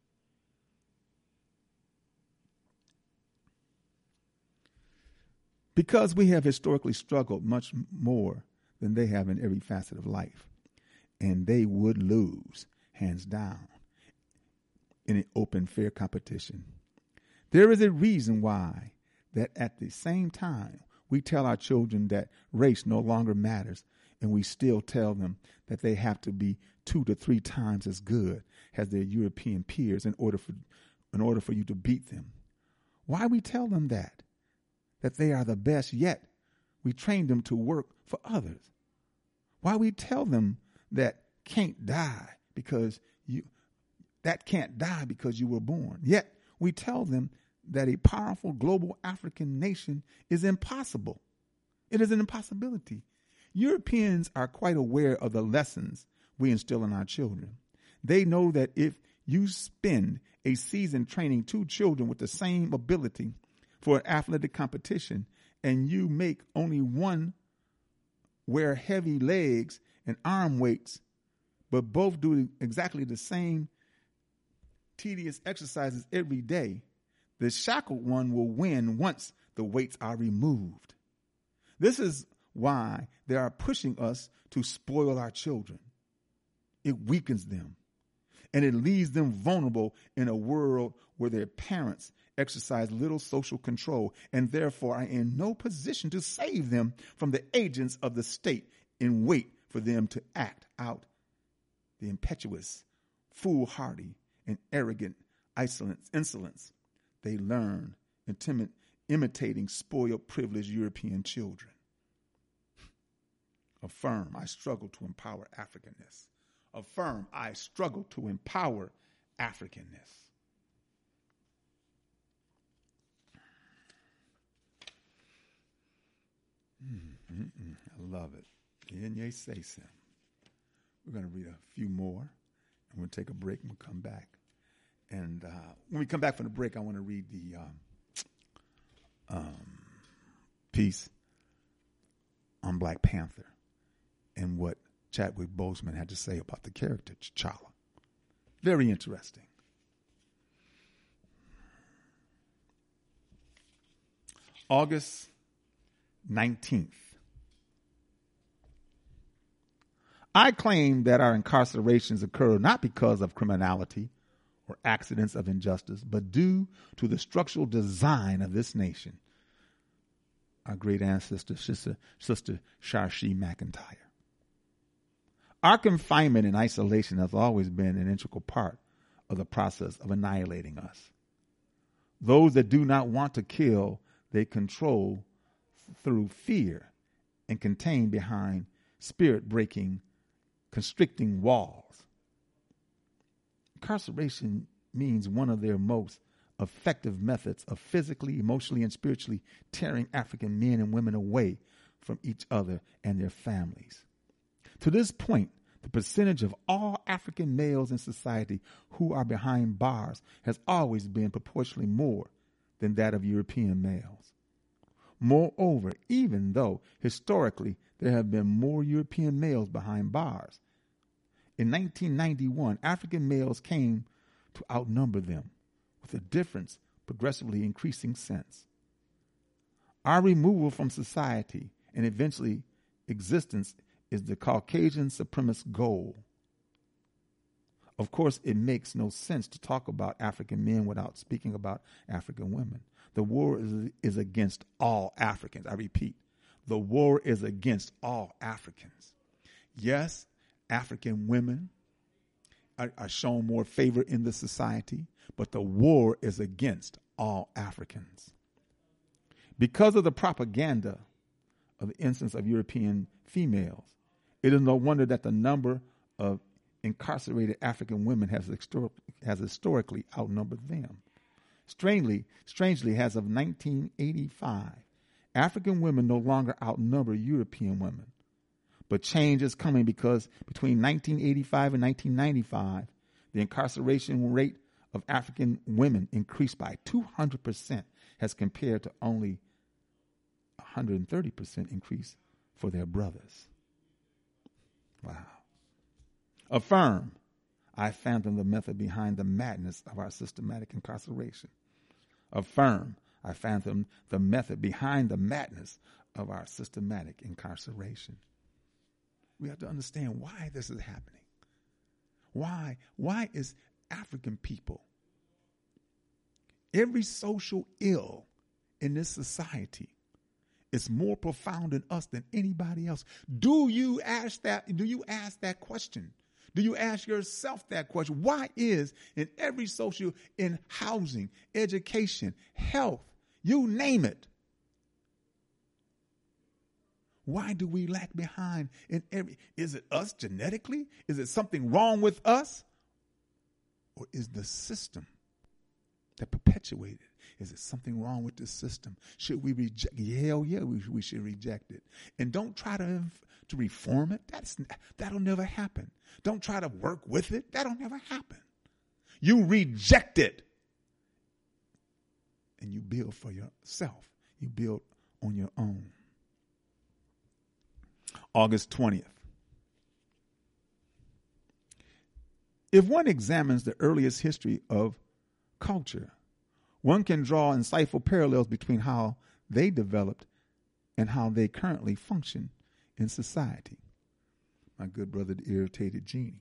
Because we have historically struggled much more than they have in every facet of life. And they would lose, hands down, in an open, fair competition. There is a reason why that at the same time we tell our children that race no longer matters, and we still tell them that they have to be two to three times as good as their European peers in order for in order for you to beat them. Why we tell them that? That they are the best, yet we train them to work for others. Why we tell them that can't die because you that can't die because you were born. Yet we tell them that a powerful global African nation is impossible. It is an impossibility. Europeans are quite aware of the lessons we instill in our children. They know that if you spend a season training two children with the same ability for an athletic competition, and you make only one wear heavy legs and arm weights, but both do exactly the same tedious exercises every day, the shackled one will win once the weights are removed. This is why they are pushing us to spoil our children. It weakens them, and it leaves them vulnerable in a world where their parents exercise little social control and therefore are in no position to save them from the agents of the state and wait for them to act out the impetuous foolhardy and arrogant insolence, insolence they learn intimate, imitating spoiled, privileged European children. Affirm, I struggle to empower Africanness. Affirm, I struggle to empower Africanness. Mm-mm-mm. I love it. Yenye say so. We're going to read a few more, and we'll take a break, and we'll come back. And uh, when we come back from the break, I want to read the um, um, piece on Black Panther and what Chadwick Boseman had to say about the character T'Challa. Very interesting. August nineteenth. I claim that our incarcerations occur not because of criminality or accidents of injustice, but due to the structural design of this nation. Our great ancestor, Sister, Sister Shashi McIntyre. Our confinement and isolation has always been an integral part of the process of annihilating us. Those that do not want to kill, they control through fear and contain behind spirit-breaking, constricting walls. Incarceration means one of their most effective methods of physically, emotionally, and spiritually tearing African men and women away from each other and their families. To this point, the percentage of all African males in society who are behind bars has always been proportionally more than that of European males. Moreover, even though historically there have been more European males behind bars, in nineteen ninety-one, African males came to outnumber them, with the difference progressively increasing since. Our removal from society and eventually existence is the Caucasian supremacist goal. Of course, it makes no sense to talk about African men without speaking about African women. The war is, is against all Africans. I repeat, the war is against all Africans. Yes, African women are, are shown more favor in the society, but the war is against all Africans. Because of the propaganda of the instance of European females, it is no wonder that the number of incarcerated African women has, histor- has historically outnumbered them. Strangely, strangely, as of nineteen eighty-five, African women no longer outnumber European women. But change is coming because between nineteen eighty-five and nineteen ninety-five, the incarceration rate of African women increased by two hundred percent as compared to only one hundred thirty percent increase for their brothers. Wow. Affirm, I fathom the method behind the madness of our systematic incarceration. Affirm, I fathom the method behind the madness of our systematic incarceration. We have to understand why this is happening. Why? Why is African people, every social ill in this society is more profound in us than anybody else? Do you ask that? Do you ask that question? Do you ask yourself that question? Why is in every social, in housing, education, health, you name it, why do we lag behind in every, is it us genetically? Is it something wrong with us? Or is the system that perpetuated? Is it something wrong with the system? Should we reject? Hell yeah, we, we should reject it. And don't try to, to reform it. That's, that'll never happen. Don't try to work with it. That'll never happen. You reject it. And you build for yourself. You build on your own. August twentieth. If one examines the earliest history of culture, one can draw insightful parallels between how they developed and how they currently function in society. My good brother, the irritated genie.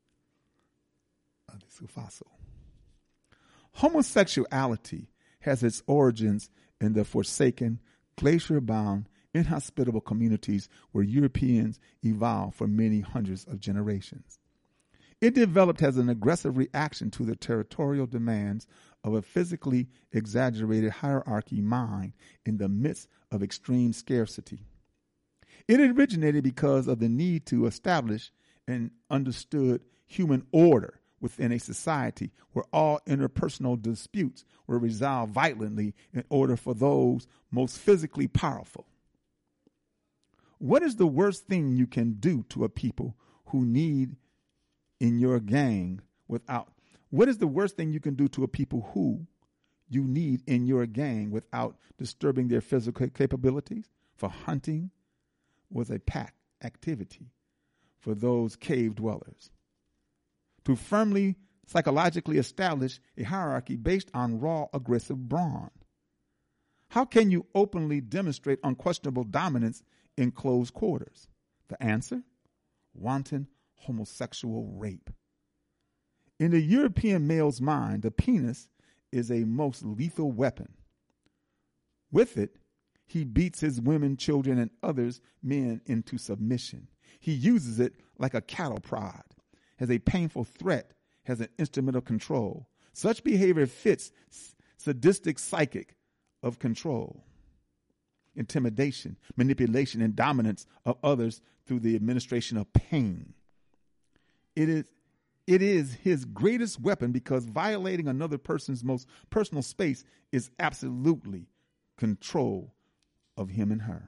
Homosexuality has its origins in the forsaken, glacier-bound, inhospitable communities where Europeans evolved for many hundreds of generations. It developed as an aggressive reaction to the territorial demands of a physically exaggerated hierarchy mind in the midst of extreme scarcity. It originated because of the need to establish an understood human order within a society where all interpersonal disputes were resolved violently in order for those most physically powerful. What is the worst thing you can do to a people who need in your gang without, what is the worst thing you can do to a people who you need in your gang without disturbing their physical capabilities? For hunting was a pack activity for those cave dwellers. To firmly psychologically establish a hierarchy based on raw aggressive brawn. How can you openly demonstrate unquestionable dominance in close quarters? The answer? Wanton homosexual rape. In the European male's mind, the penis is a most lethal weapon. With it, he beats his women, children, and others men into submission. He uses it like a cattle prod, as a painful threat, as an instrument of control. Such behavior fits sadistic psychic of control, intimidation, manipulation, and dominance of others through the administration of pain. It is, it is his greatest weapon because violating another person's most personal space is absolutely control of him and her.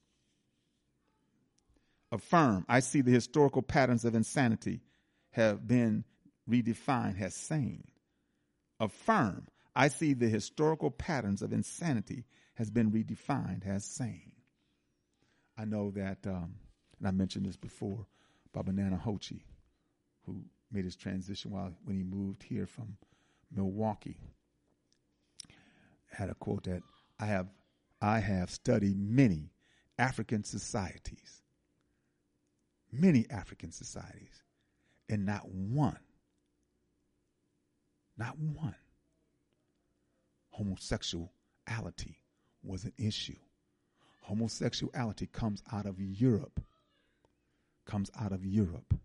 Affirm, I see the historical patterns of insanity have been redefined as sane. Affirm, I see the historical patterns of insanity has been redefined as sane. I know that, um, and I mentioned this before, Baba Nana Hochi, who made his transition while when he moved here from Milwaukee, had a quote that I have I have studied many African societies, many African societies, and not one, not one homosexuality was an issue. Homosexuality comes out of Europe, comes out of Europe.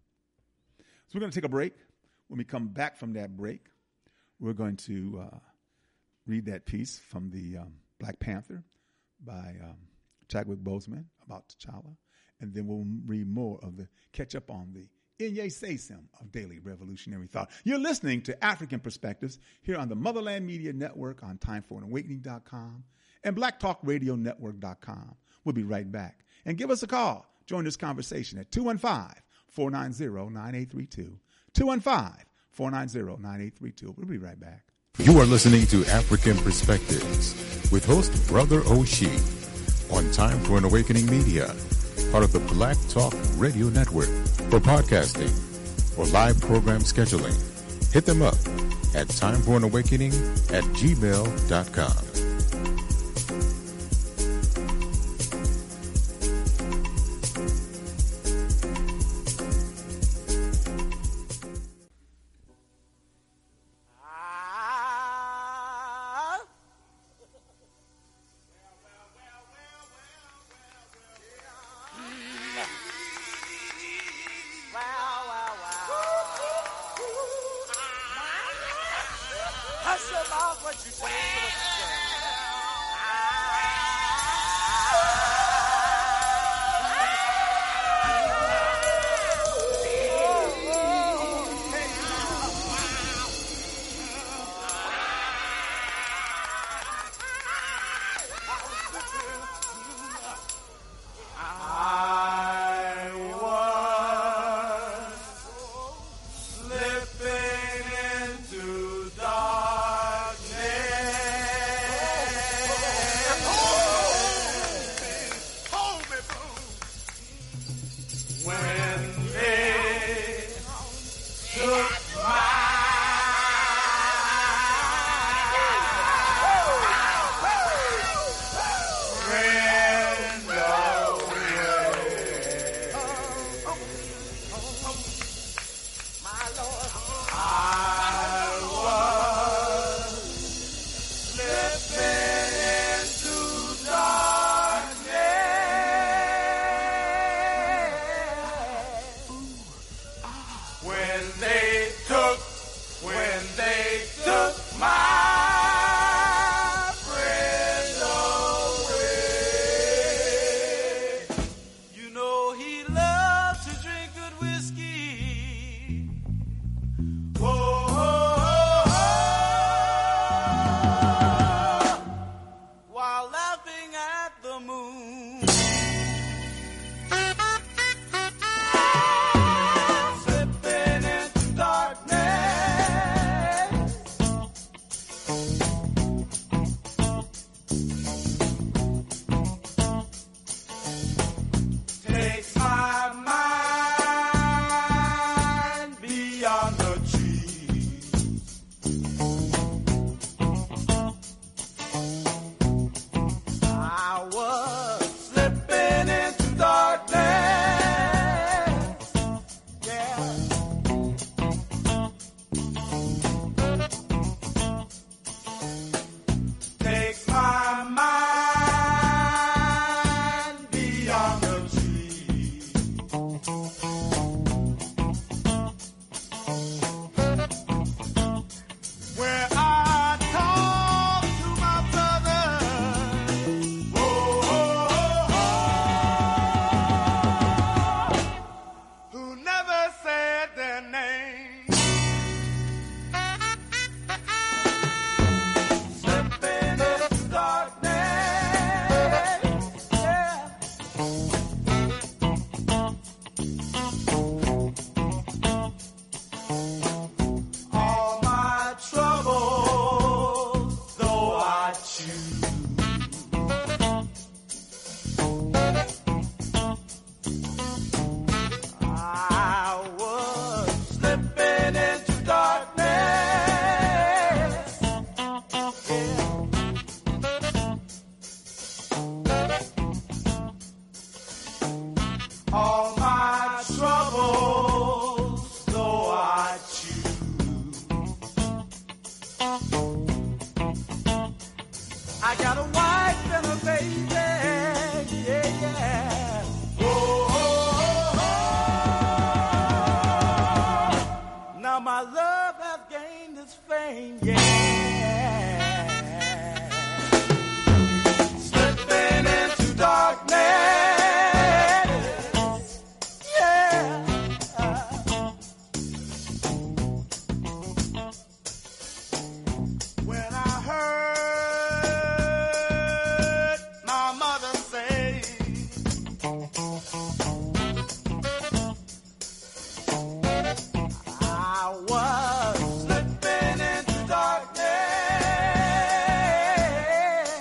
So we're going to take a break. When we come back from that break, we're going to uh, read that piece from the um, Black Panther by um, Chadwick Boseman about T'Challa, and then we'll read more of the catch up on the Inye Say-Sim of Daily Revolutionary Thought. You're listening to African Perspectives here on the Motherland Media Network on time for an awakening dot com and black talk radio network dot com. We'll be right back. And give us a call. Join this conversation at two one five, four nine zero, nine eight three two. two one five, four nine zero, nine eight three two. We'll be right back. You are listening to African Perspectives with host Brother Oshi on Time for an Awakening Media, part of the Black Talk Radio Network. For podcasting or live program scheduling, hit them up at time for an awakening at gmail dot com. Slipping into darkness. rain, yeah. Slipping into darkness, yeah. When I heard my mother say, I was slipping into darkness.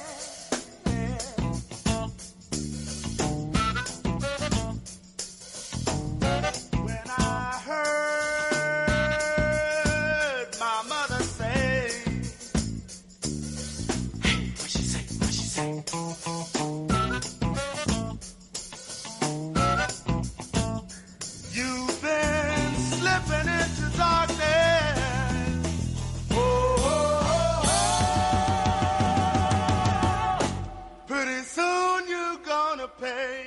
When I heard my mother say, hey, what she say, what she say? You've been slipping into darkness. Oh, oh, oh, oh. Pretty soon you're gonna pay.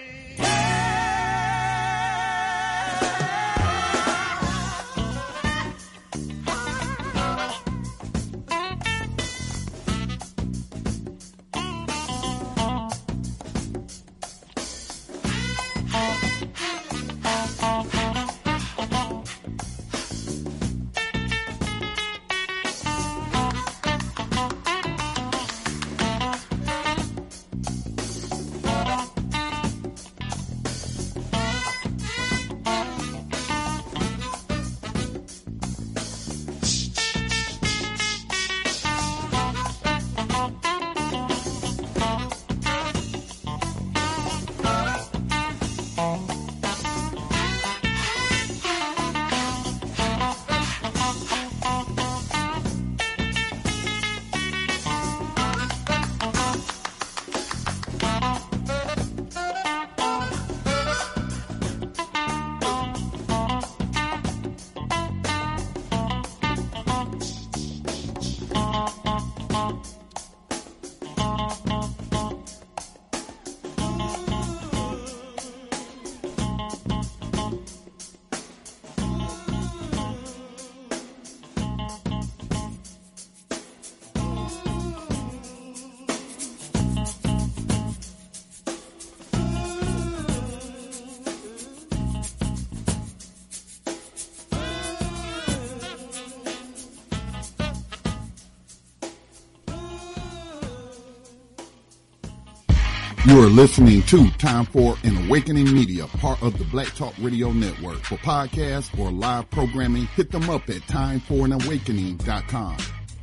You are listening to Time for an Awakening Media, part of the Black Talk Radio Network. For podcasts or live programming, hit them up at time for an awakening dot com.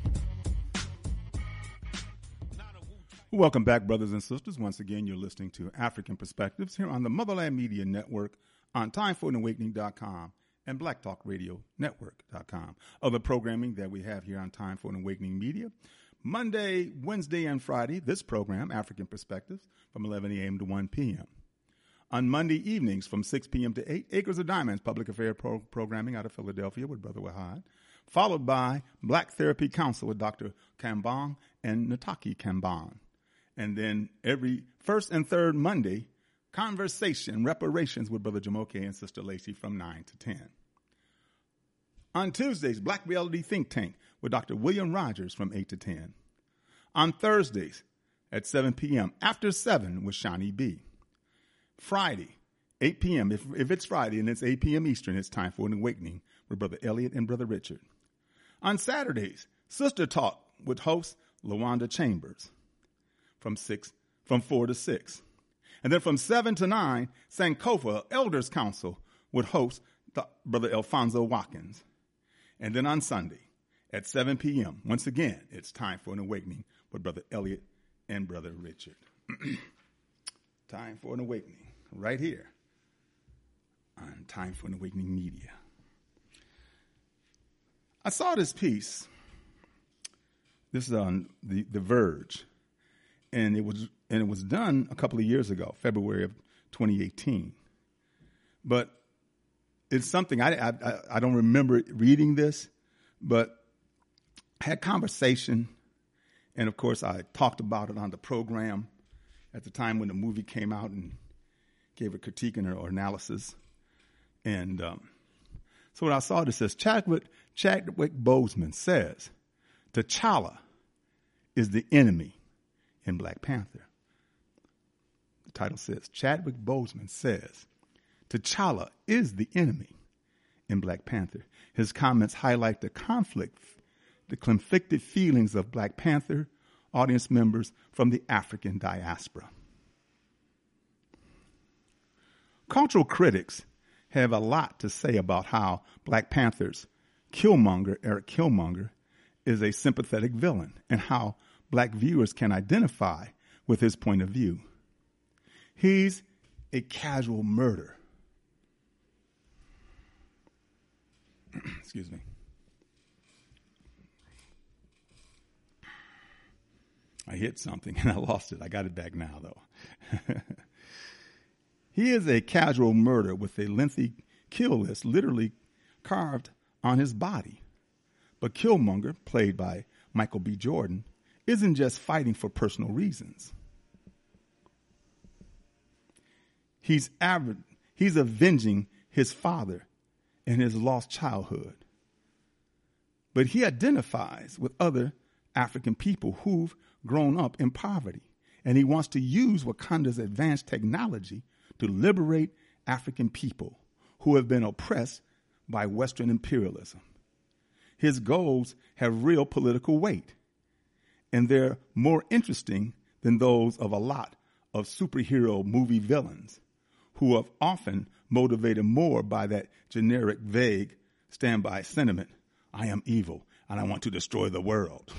Welcome back, brothers and sisters. Once again, you're listening to African Perspectives here on the Motherland Media Network on time for an awakening dot com and black talk radio network dot com. Other programming that we have here on Time for an Awakening Media, Monday, Wednesday, and Friday, this program, African Perspectives, from eleven a.m. to one p.m. On Monday evenings from six p.m. to eight, Acres of Diamonds, public affairs pro- programming out of Philadelphia with Brother Wahad, followed by Black Therapy Council with Doctor Kambang and Nataki Kambang. And then every first and third Monday, Conversation, Reparations with Brother Jamoke and Sister Lacey from nine to ten. On Tuesdays, Black Reality Think Tank with Doctor William Rogers from eight to ten. On Thursdays at seven p.m., After seven with Shawnee B. Friday, eight p.m., if, if it's Friday and it's eight p.m. Eastern, it's Time for an Awakening with Brother Elliot and Brother Richard. On Saturdays, Sister Talk with host LaWanda Chambers from six, from four to six. And then from seven to nine, Sankofa Elders Council with host Brother Alfonso Watkins. And then on Sunday at seven p.m., once again, it's Time for an Awakening with Brother Elliot and Brother Richard. Time for an Awakening right here on Time for an Awakening Media. I saw this piece. This is on the, the Verge, and it was and it was done a couple of years ago, February of twenty eighteen. But it's something I, I I don't remember reading this, but I had conversation, and of course I talked about it on the program at the time when the movie came out and gave a critique and or analysis. And um, so when I saw this, it says Chadwick Chadwick Boseman says T'Challa is the enemy in Black Panther. The title says, Chadwick Boseman says, T'Challa is the enemy in Black Panther. His comments highlight the conflict, the conflicted feelings of Black Panther audience members from the African diaspora. Cultural critics have a lot to say about how Black Panther's Killmonger, Eric Killmonger, is a sympathetic villain and how black viewers can identify with his point of view. He's a casual murderer. Excuse me. I hit something and I lost it. I got it back now, though. He is a casual murderer with a lengthy kill list literally carved on his body. But Killmonger, played by Michael B. Jordan, isn't just fighting for personal reasons. He's aver- he's avenging his father and his lost childhood. But he identifies with other African people who've grown up in poverty, and he wants to use Wakanda's advanced technology to liberate African people who have been oppressed by Western imperialism. His goals have real political weight, and they're more interesting than those of a lot of superhero movie villains who are often motivated more by that generic, vague, standby sentiment, I am evil and I want to destroy the world.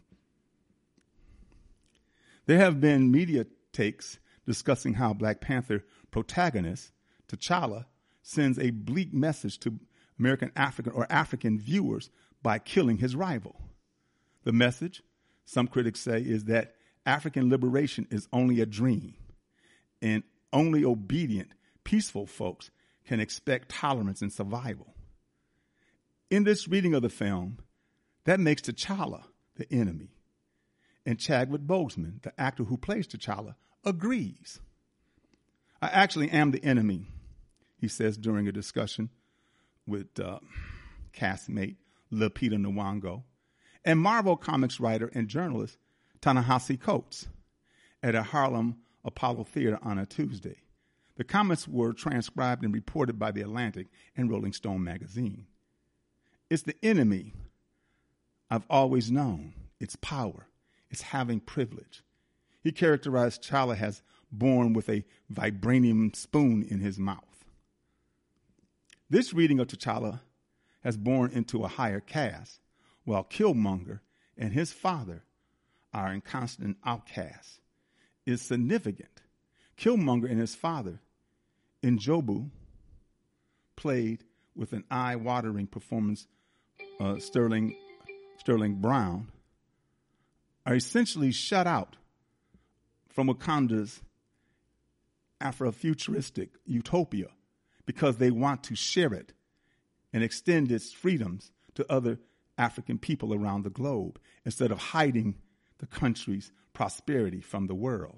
There have been media takes discussing how Black Panther protagonist T'Challa sends a bleak message to American African or African viewers by killing his rival. The message, some critics say, is that African liberation is only a dream, and only obedient, peaceful folks can expect tolerance and survival. In this reading of the film, that makes T'Challa the enemy. And Chadwick Boseman, the actor who plays T'Challa, agrees. I actually am the enemy, he says during a discussion with uh, castmate Lupita Nyong'o and Marvel Comics writer and journalist Ta-Nehisi Coates at a Harlem Apollo Theater on a Tuesday. The comments were transcribed and reported by The Atlantic and Rolling Stone magazine. It's the enemy I've always known. It's power. It's having privilege. He characterized T'Challa as born with a vibranium spoon in his mouth. This reading of T'Challa has born into a higher caste, while Killmonger and his father are in constant outcasts. Is significant. Killmonger and his father, Njobu, played with an eye-watering performance, uh, Sterling, Sterling Brown, are essentially shut out from Wakanda's Afrofuturistic utopia because they want to share it and extend its freedoms to other African people around the globe instead of hiding the country's prosperity from the world.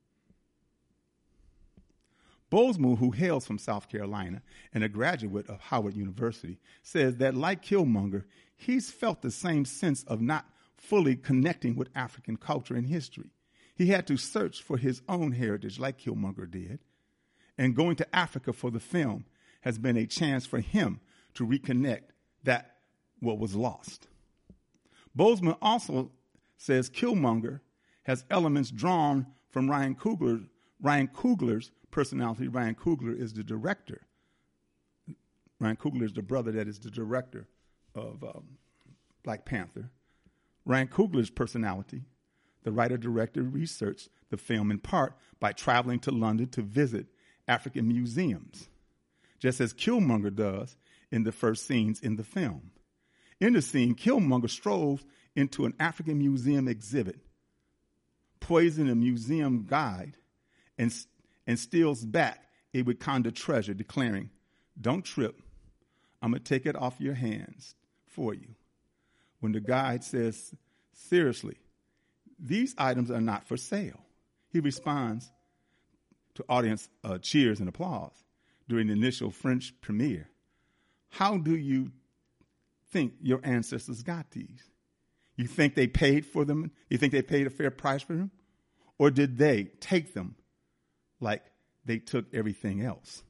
Boseman, who hails from South Carolina and a graduate of Howard University, says that like Killmonger, he's felt the same sense of not fully connecting with African culture and history. He had to search for his own heritage like Killmonger did, and going to Africa for the film has been a chance for him to reconnect that what was lost. Boseman also says Killmonger has elements drawn from Ryan Coogler, Ryan Coogler's personality. Ryan Coogler is the director. Ryan Coogler is the brother that is the director of um, Black Panther. Ryan Coogler's personality, the writer-director, researched the film in part by traveling to London to visit African museums, just as Killmonger does in the first scenes in the film. In the scene, Killmonger strolls into an African museum exhibit, poisons a museum guide, and, and steals back a Wakanda treasure, declaring, "Don't trip, I'm going to take it off your hands for you." When the guide says, "Seriously, these items are not for sale," he responds to audience uh, cheers and applause during the initial French premiere, "How do you think your ancestors got these? You think they paid for them? You think they paid a fair price for them? Or did they take them like they took everything else?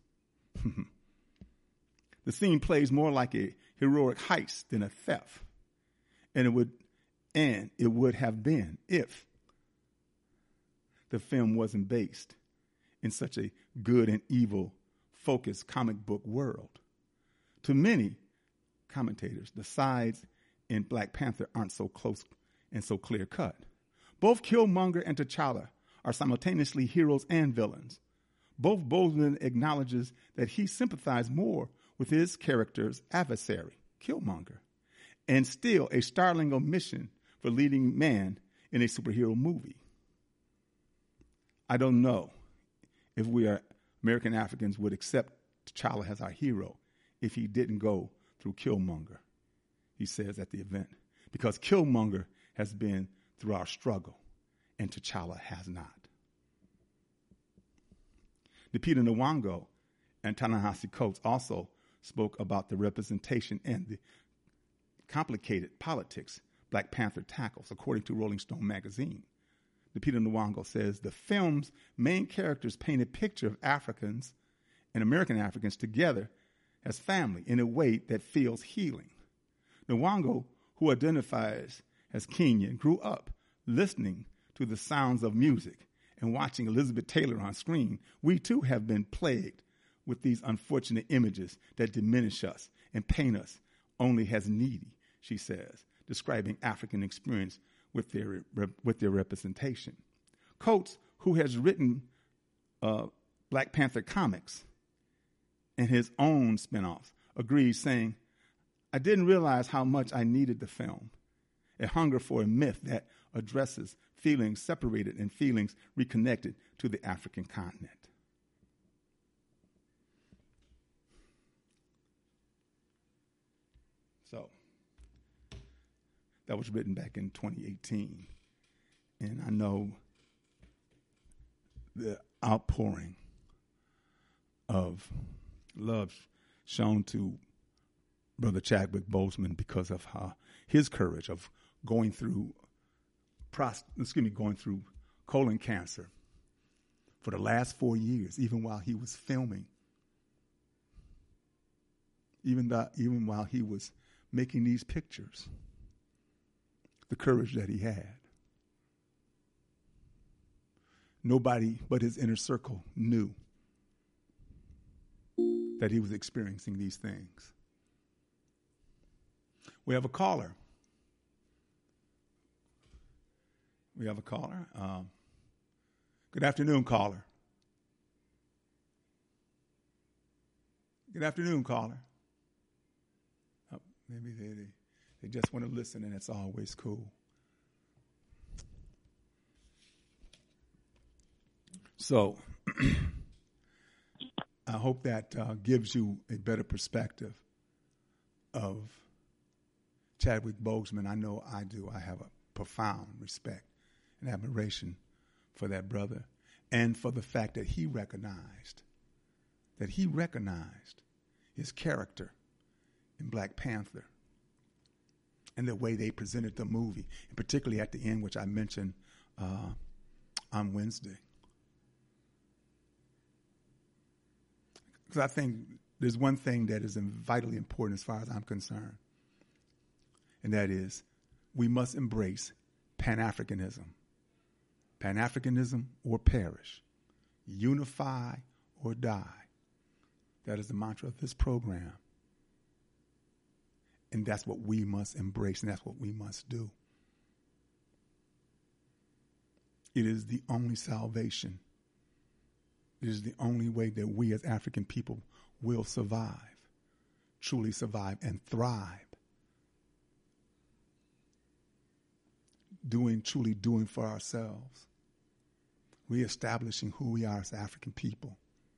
The scene plays more like a heroic heist than a theft. And it would, and it would have been if the film wasn't based in such a good and evil focused comic book world. To many commentators, the sides in Black Panther aren't so close and so clear cut. Both Killmonger and T'Challa are simultaneously heroes and villains. Both Boseman acknowledges that he sympathized more with his character's adversary, Killmonger, and still a startling omission for leading man in a superhero movie. I don't know if we are American Africans would accept T'Challa as our hero if he didn't go through Killmonger, he says at the event, because Killmonger has been through our struggle and T'Challa has not. Lupita Nyong'o and Ta-Nehisi Coates also spoke about the representation and the complicated politics Black Panther tackles, according to Rolling Stone magazine. Lupita Nyong'o says the film's main characters paint a picture of Africans and American Africans together as family in a way that feels healing. Nyong'o, who identifies as Kenyan, grew up listening to the sounds of music and watching Elizabeth Taylor on screen. We too have been plagued with these unfortunate images that diminish us and paint us only as needy, she says, describing African experience with their with their representation. Coates, who has written uh, Black Panther comics and his own spinoffs, agrees, saying, I didn't realize how much I needed the film, a hunger for a myth that addresses feelings separated and feelings reconnected to the African continent. So, that was written back in twenty eighteen. And I know the outpouring of love shown to Brother Chadwick Boseman because of how his courage of going through, prost- excuse me, going through colon cancer for the last four years, even while he was filming, even that, even while he was making these pictures, the courage that he had. Nobody but his inner circle knew that he was experiencing these things. We have a caller. We have a caller. Um, good afternoon, caller. Good afternoon, caller. Oh, maybe they, they, they just want to listen, and it's always cool. So I hope that uh, gives you a better perspective of Chadwick Boseman. I know I do. I have a profound respect and admiration for that brother, and for the fact that he recognized, that he recognized his character in Black Panther and the way they presented the movie, and particularly at the end, which I mentioned uh, on Wednesday. Because I think there's one thing that is vitally important as far as I'm concerned, and that is we must embrace Pan-Africanism. Pan-Africanism or perish. Unify or die. That is the mantra of this program. And that's what we must embrace, and that's what we must do. It is the only salvation. It is the only way that we as African people will survive, truly survive and thrive. Doing, truly doing for ourselves. Reestablishing who we are as African people.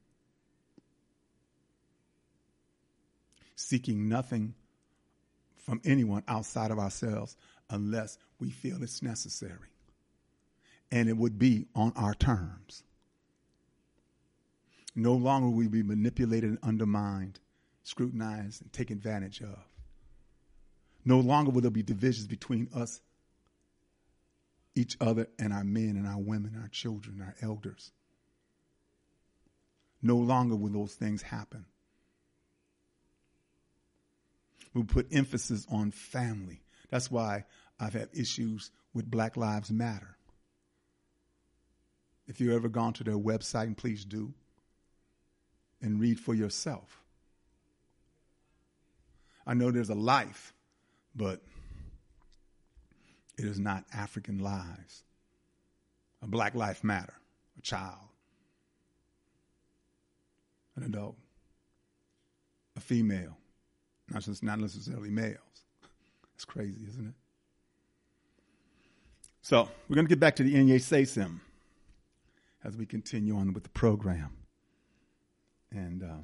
Seeking nothing from anyone outside of ourselves unless we feel it's necessary. And it would be on our terms. No longer will we be manipulated and undermined, scrutinized, and taken advantage of. No longer will there be divisions between us each other and our men and our women, our children, our elders. No longer will those things happen. We put emphasis on family. That's why I've had issues with Black Lives Matter. If you've ever gone to their website, and please do, and read for yourself. I know there's a life, but it is not African lives. A black life matter, a child, an adult, a female, not just not necessarily males. It's crazy, isn't it? So we're going to get back to the Inye Sesim as we continue on with the program. And uh,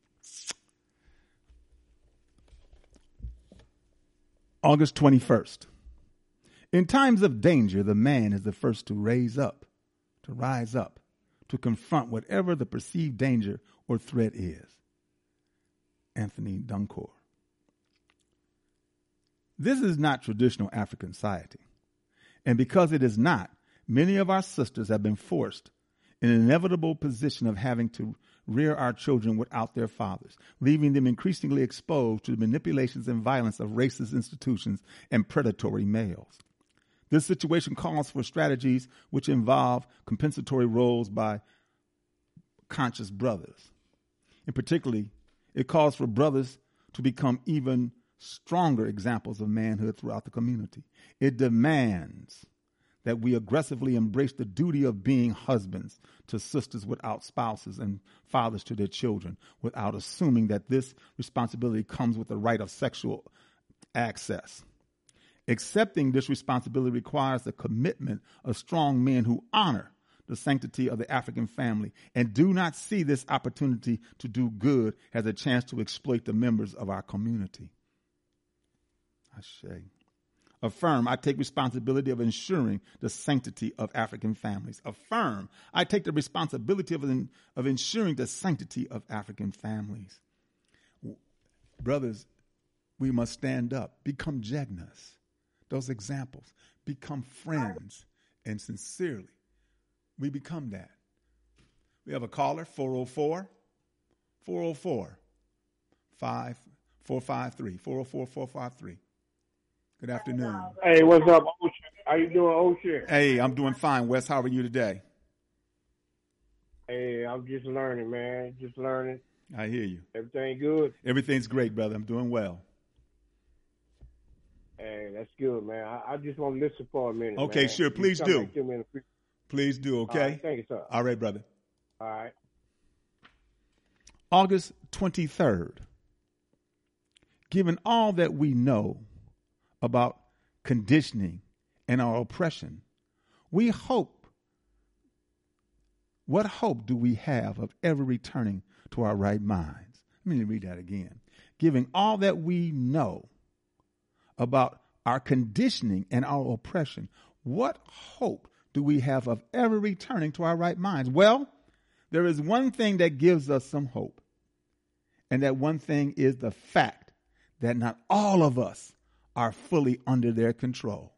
August twenty-first. In times of danger, the man is the first to raise up, to rise up, to confront whatever the perceived danger or threat is. Anthony Duncore. This is not traditional African society. And because it is not, many of our sisters have been forced in an inevitable position of having to rear our children without their fathers, leaving them increasingly exposed to the manipulations and violence of racist institutions and predatory males. This situation calls for strategies which involve compensatory roles by conscious brothers. And particularly, it calls for brothers to become even stronger examples of manhood throughout the community. It demands that we aggressively embrace the duty of being husbands to sisters without spouses and fathers to their children, without assuming that this responsibility comes with the right of sexual access. Accepting this responsibility requires the commitment of strong men who honor the sanctity of the African family and do not see this opportunity to do good as a chance to exploit the members of our community. Ashe. Affirm, I take responsibility of ensuring the sanctity of African families. Affirm, I take the responsibility of, of ensuring the sanctity of African families. Brothers, we must stand up, become jegnas. Those examples, become friends, and sincerely, we become that. We have a caller, four oh four, four oh four, five four five three, four oh four, four five three. Good afternoon. Hey, what's up, Ocean? How you doing, Ocean? Hey, I'm doing fine, Wes. How are you today? Hey, I'm just learning, man. Just learning. I hear you. Everything good? Everything's great, brother. I'm doing well. Hey, that's good, man. I, I just want to listen for a minute. Okay, man. sure. Please do. A... Please do, okay? All right, thank you, sir. All right, brother. All right. August twenty-third. Given all that we know about conditioning and our oppression, we hope, what hope do we have of ever returning to our right minds? Let me read that again. Given all that we know about our conditioning and our oppression, what hope do we have of ever returning to our right minds? Well, there is one thing that gives us some hope, and that one thing is the fact that not all of us are fully under their control.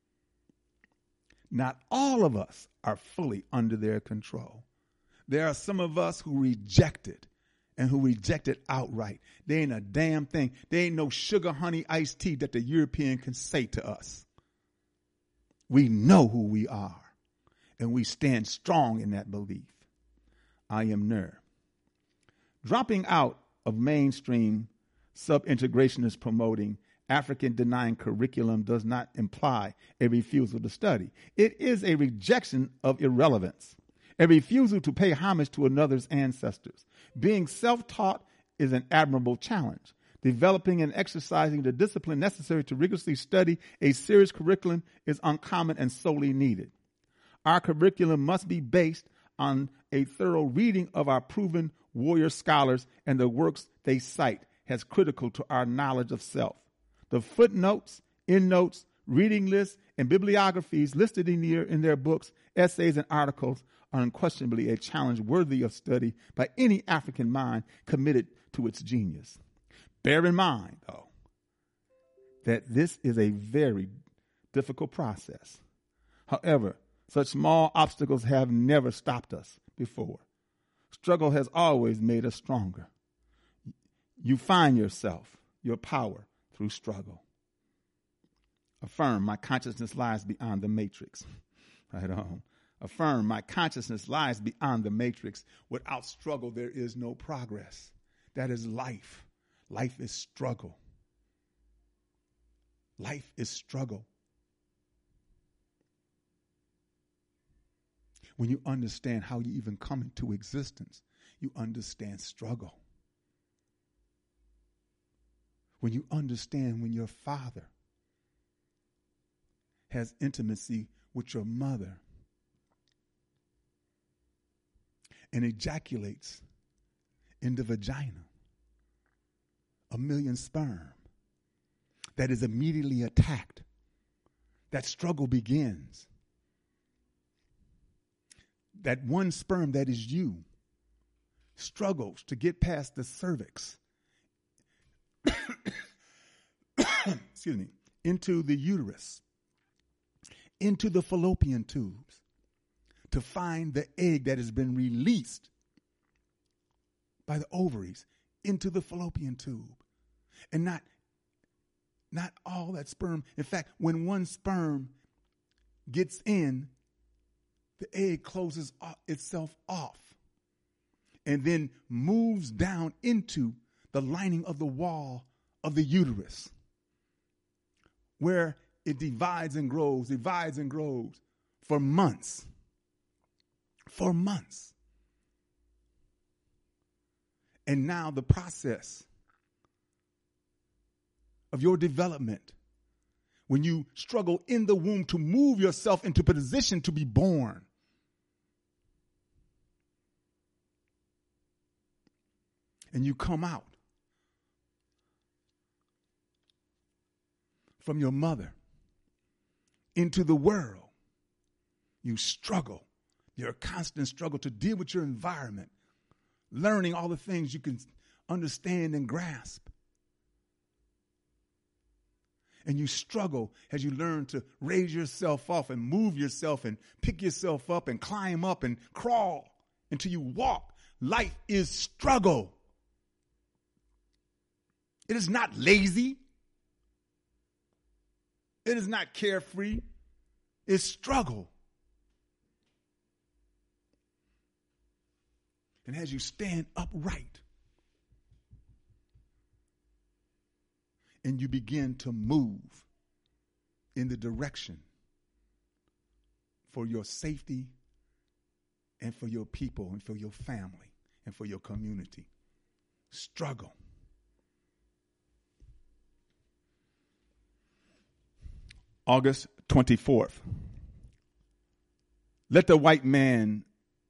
Not all of us are fully under their control. There are some of us who rejected and who rejected outright. There ain't a damn thing. There ain't no sugar, honey, iced tea that the European can say to us. We know who we are, and we stand strong in that belief. I am Nur. Dropping out of mainstream sub-integrationist promoting African denying curriculum does not imply a refusal to study. It is a rejection of irrelevance, a refusal to pay homage to another's ancestors. Being self-taught is an admirable challenge. Developing and exercising the discipline necessary to rigorously study a serious curriculum is uncommon and sorely needed. Our curriculum must be based on a thorough reading of our proven warrior scholars and the works they cite as critical to our knowledge of self. The footnotes, endnotes, reading lists, and bibliographies listed in, their, in their books, essays, and articles are unquestionably a challenge worthy of study by any African mind committed to its genius. Bear in mind, though, that this is a very difficult process. However, such small obstacles have never stopped us before. Struggle has always made us stronger. You find yourself, your power, through struggle. Affirm, my consciousness lies beyond the matrix. Right on. Affirm, my consciousness lies beyond the matrix. Without struggle, there is no progress. That is life. Life is struggle. Life is struggle. When you understand how you even come into existence, you understand struggle. When you understand when your father has intimacy with your mother and ejaculates in the vagina a million sperm that is immediately attacked, that struggle begins. That one sperm that is you struggles to get past the cervix, excuse me, into the uterus, into the fallopian tubes, to find the egg that has been released by the ovaries into the fallopian tube. And not, not all that sperm. In fact, when one sperm gets in, the egg closes itself off and then moves down into the lining of the wall of the uterus, where it divides and grows, divides and grows for months. For months. And now the process of your development, when you struggle in the womb to move yourself into position to be born, and you come out from your mother into the world, you struggle. You're a constant struggle to deal with your environment, learning all the things you can understand and grasp. And you struggle as you learn to raise yourself up and move yourself and pick yourself up and climb up and crawl until you walk. Life is struggle. It is not lazy. It is not carefree. It's struggle. And as you stand upright and you begin to move in the direction for your safety and for your people and for your family and for your community, struggle. August twenty-fourth. Let the white man,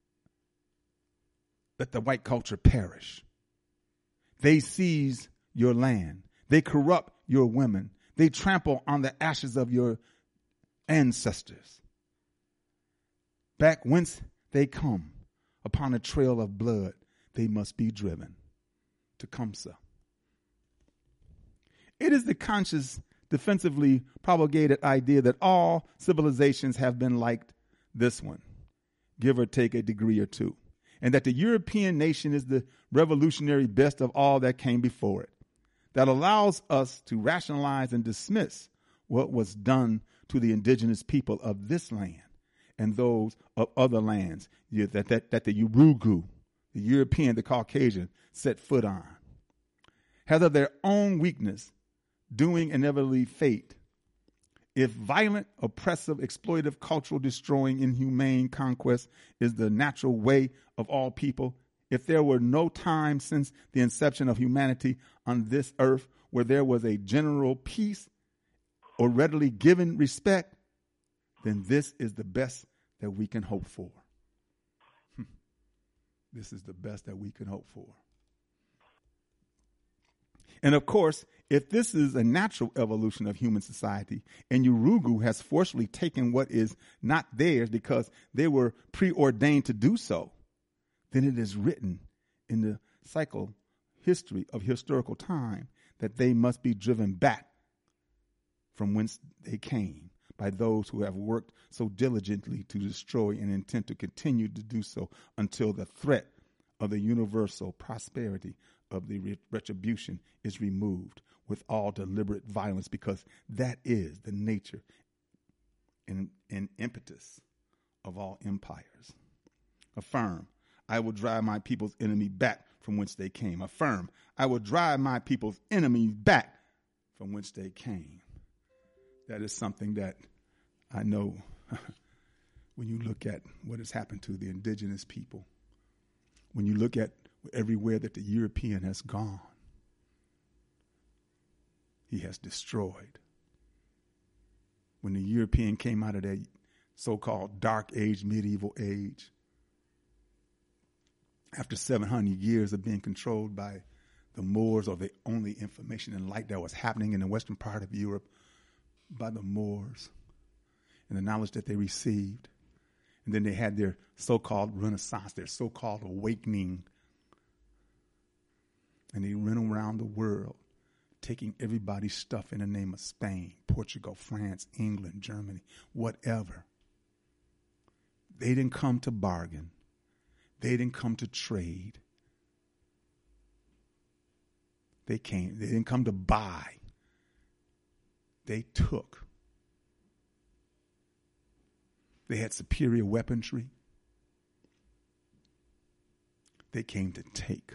let the white culture perish. They seize your land. They corrupt your women. They trample on the ashes of your ancestors. Back whence they come, upon a trail of blood, they must be driven. Tecumseh. It is the conscious, defensively propagated idea that all civilizations have been like this one, give or take a degree or two, and that the European nation is the revolutionary best of all that came before it, that allows us to rationalize and dismiss what was done to the indigenous people of this land and those of other lands that, that, that the Urugu, the European, the Caucasian, set foot on. Has of their own weakness doing inevitably fate. If violent, oppressive, exploitive, cultural, destroying, inhumane conquest is the natural way of all people, if there were no time since the inception of humanity on this earth where there was a general peace or readily given respect, then this is the best that we can hope for. This is the best that we can hope for. And of course, if this is a natural evolution of human society and Urugu has forcefully taken what is not theirs because they were preordained to do so, then it is written in the cycle history of historical time that they must be driven back from whence they came by those who have worked so diligently to destroy and intend to continue to do so until the threat of the universal prosperity of the retribution is removed with all deliberate violence, because that is the nature and, and impetus of all empires. Affirm, I will drive my people's enemy back from whence they came. Affirm, I will drive my people's enemies back from whence they came. That is something that I know when you look at what has happened to the indigenous people, when you look at everywhere that the European has gone, he has destroyed. When the European came out of that so-called dark age, medieval age, after seven hundred years of being controlled by the Moors, or the only information and light that was happening in the western part of Europe by the Moors, and the knowledge that they received. And then they had their so-called Renaissance, their so-called awakening. And they ran around the world, taking everybody's stuff in the name of Spain, Portugal, France, England, Germany, whatever. They didn't come to bargain. They didn't come to trade. They came, they didn't come to buy. They took. They had superior weaponry. They came to take.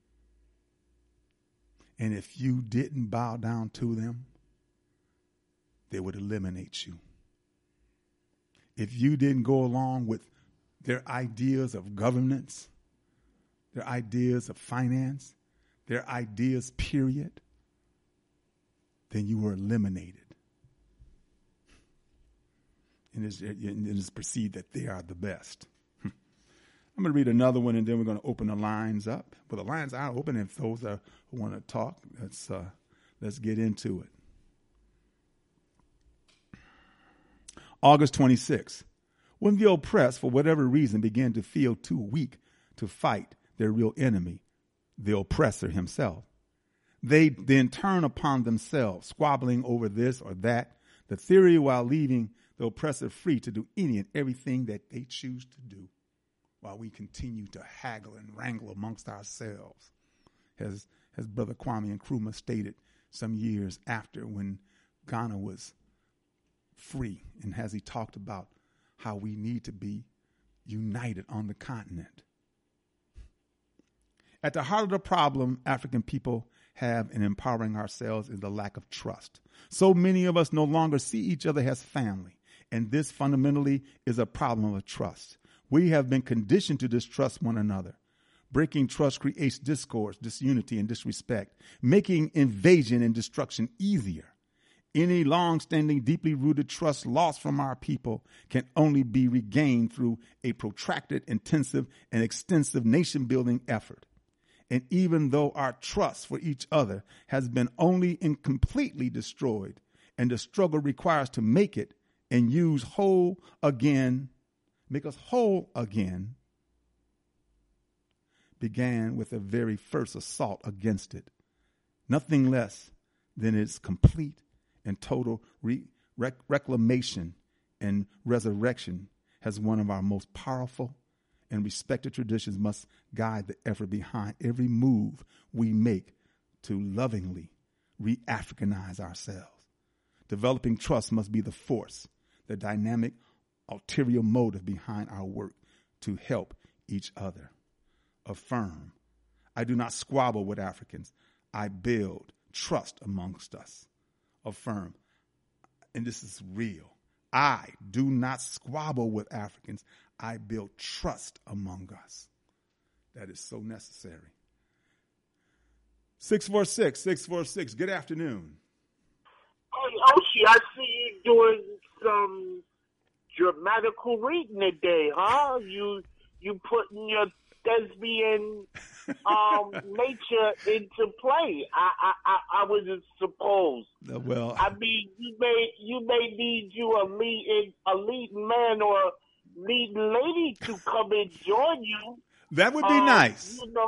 And if you didn't bow down to them, they would eliminate you. If you didn't go along with their ideas of governance, their ideas of finance, their ideas, period, then you were eliminated. And it's, it is perceived that they are the best. I'm going to read another one, and then we're going to open the lines up. But the lines are open, and if those are, who want to talk, let's, uh, let's get into it. August twenty-sixth. When the oppressed, for whatever reason, began to feel too weak to fight their real enemy, the oppressor himself, they then turn upon themselves, squabbling over this or that, the theory, while leaving the oppressor free to do any and everything that they choose to do, while we continue to haggle and wrangle amongst ourselves, as, as Brother Kwame Nkrumah stated some years after, when Ghana was free, and as he talked about how we need to be united on the continent. At the heart of the problem African people have in empowering ourselves is the lack of trust. So many of us no longer see each other as family, and this fundamentally is a problem of trust. We have been conditioned to distrust one another. Breaking trust creates discord, disunity, and disrespect, making invasion and destruction easier. Any long-standing, deeply rooted trust lost from our people can only be regained through a protracted, intensive, and extensive nation-building effort. And even though our trust for each other has been only incompletely destroyed, and the struggle requires to make it and use whole again, make us whole again, began with the very first assault against it. Nothing less than its complete and total re- rec- reclamation and resurrection as one of our most powerful and respected traditions must guide the effort behind every move we make to lovingly re-Africanize ourselves. Developing trust must be the force, the dynamic, ulterior motive behind our work to help each other. Affirm, I do not squabble with Africans. I build trust amongst us. Affirm, and this is real, I do not squabble with Africans. I build trust among us. That is so necessary. six four six, six four six, good afternoon. Hey, Oshi, I see you doing some dramatical reading today, huh? You you putting your thespian um, nature into play. I, I, I, I would suppose. Uh, well, I mean, you may you may need you a lead a lead man or a lead lady to come and join you. That would be um, nice. You know,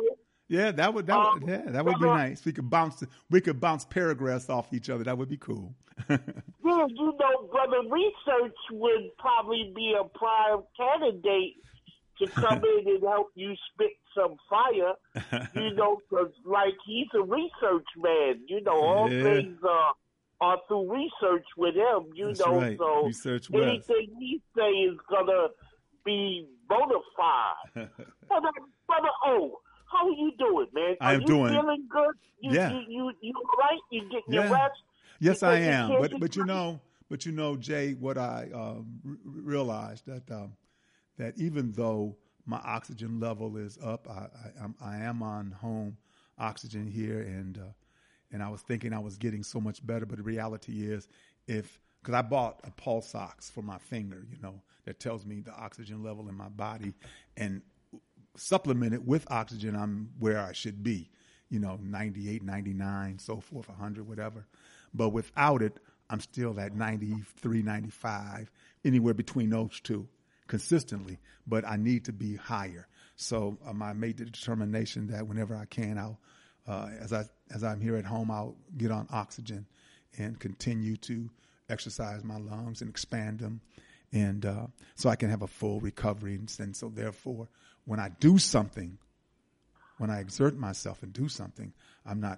Yeah, that would that Um, would, yeah, that would be brother- nice. We could bounce we could bounce paragraphs off each other. That would be cool. Yeah, you know, brother, research would probably be a prime candidate to come in and help you spit some fire. You know, because like he's a research man. You know, all Yeah. things are are through research with him. You That's know, right. so Research West. anything he say is gonna be bona fide. brother, brother O, how are you doing, man? I are am you doing- feeling good? You, Yeah. You you you all right? You getting Yeah. your rest? Yes, I Because you am. can't But be- but you know, but you know, Jay, what I um, r- realized that um, that even though my oxygen level is up, I, I, I'm, I am on home oxygen here, and uh, and I was thinking I was getting so much better, but the reality is, if because I bought a pulse ox for my finger, you know, that tells me the oxygen level in my body, and supplemented with oxygen, I'm where I should be, you know, ninety-eight, ninety-nine, so forth, one hundred, whatever. But without it, I'm still at ninety-three, ninety-five, anywhere between those two consistently. But I need to be higher. So um, I made the determination that whenever I can, I'll, uh, as I as I'm here at home, I'll get on oxygen and continue to exercise my lungs and expand them, and uh, so I can have a full recovery. And, and so therefore, when I do something, when I exert myself and do something, I'm not,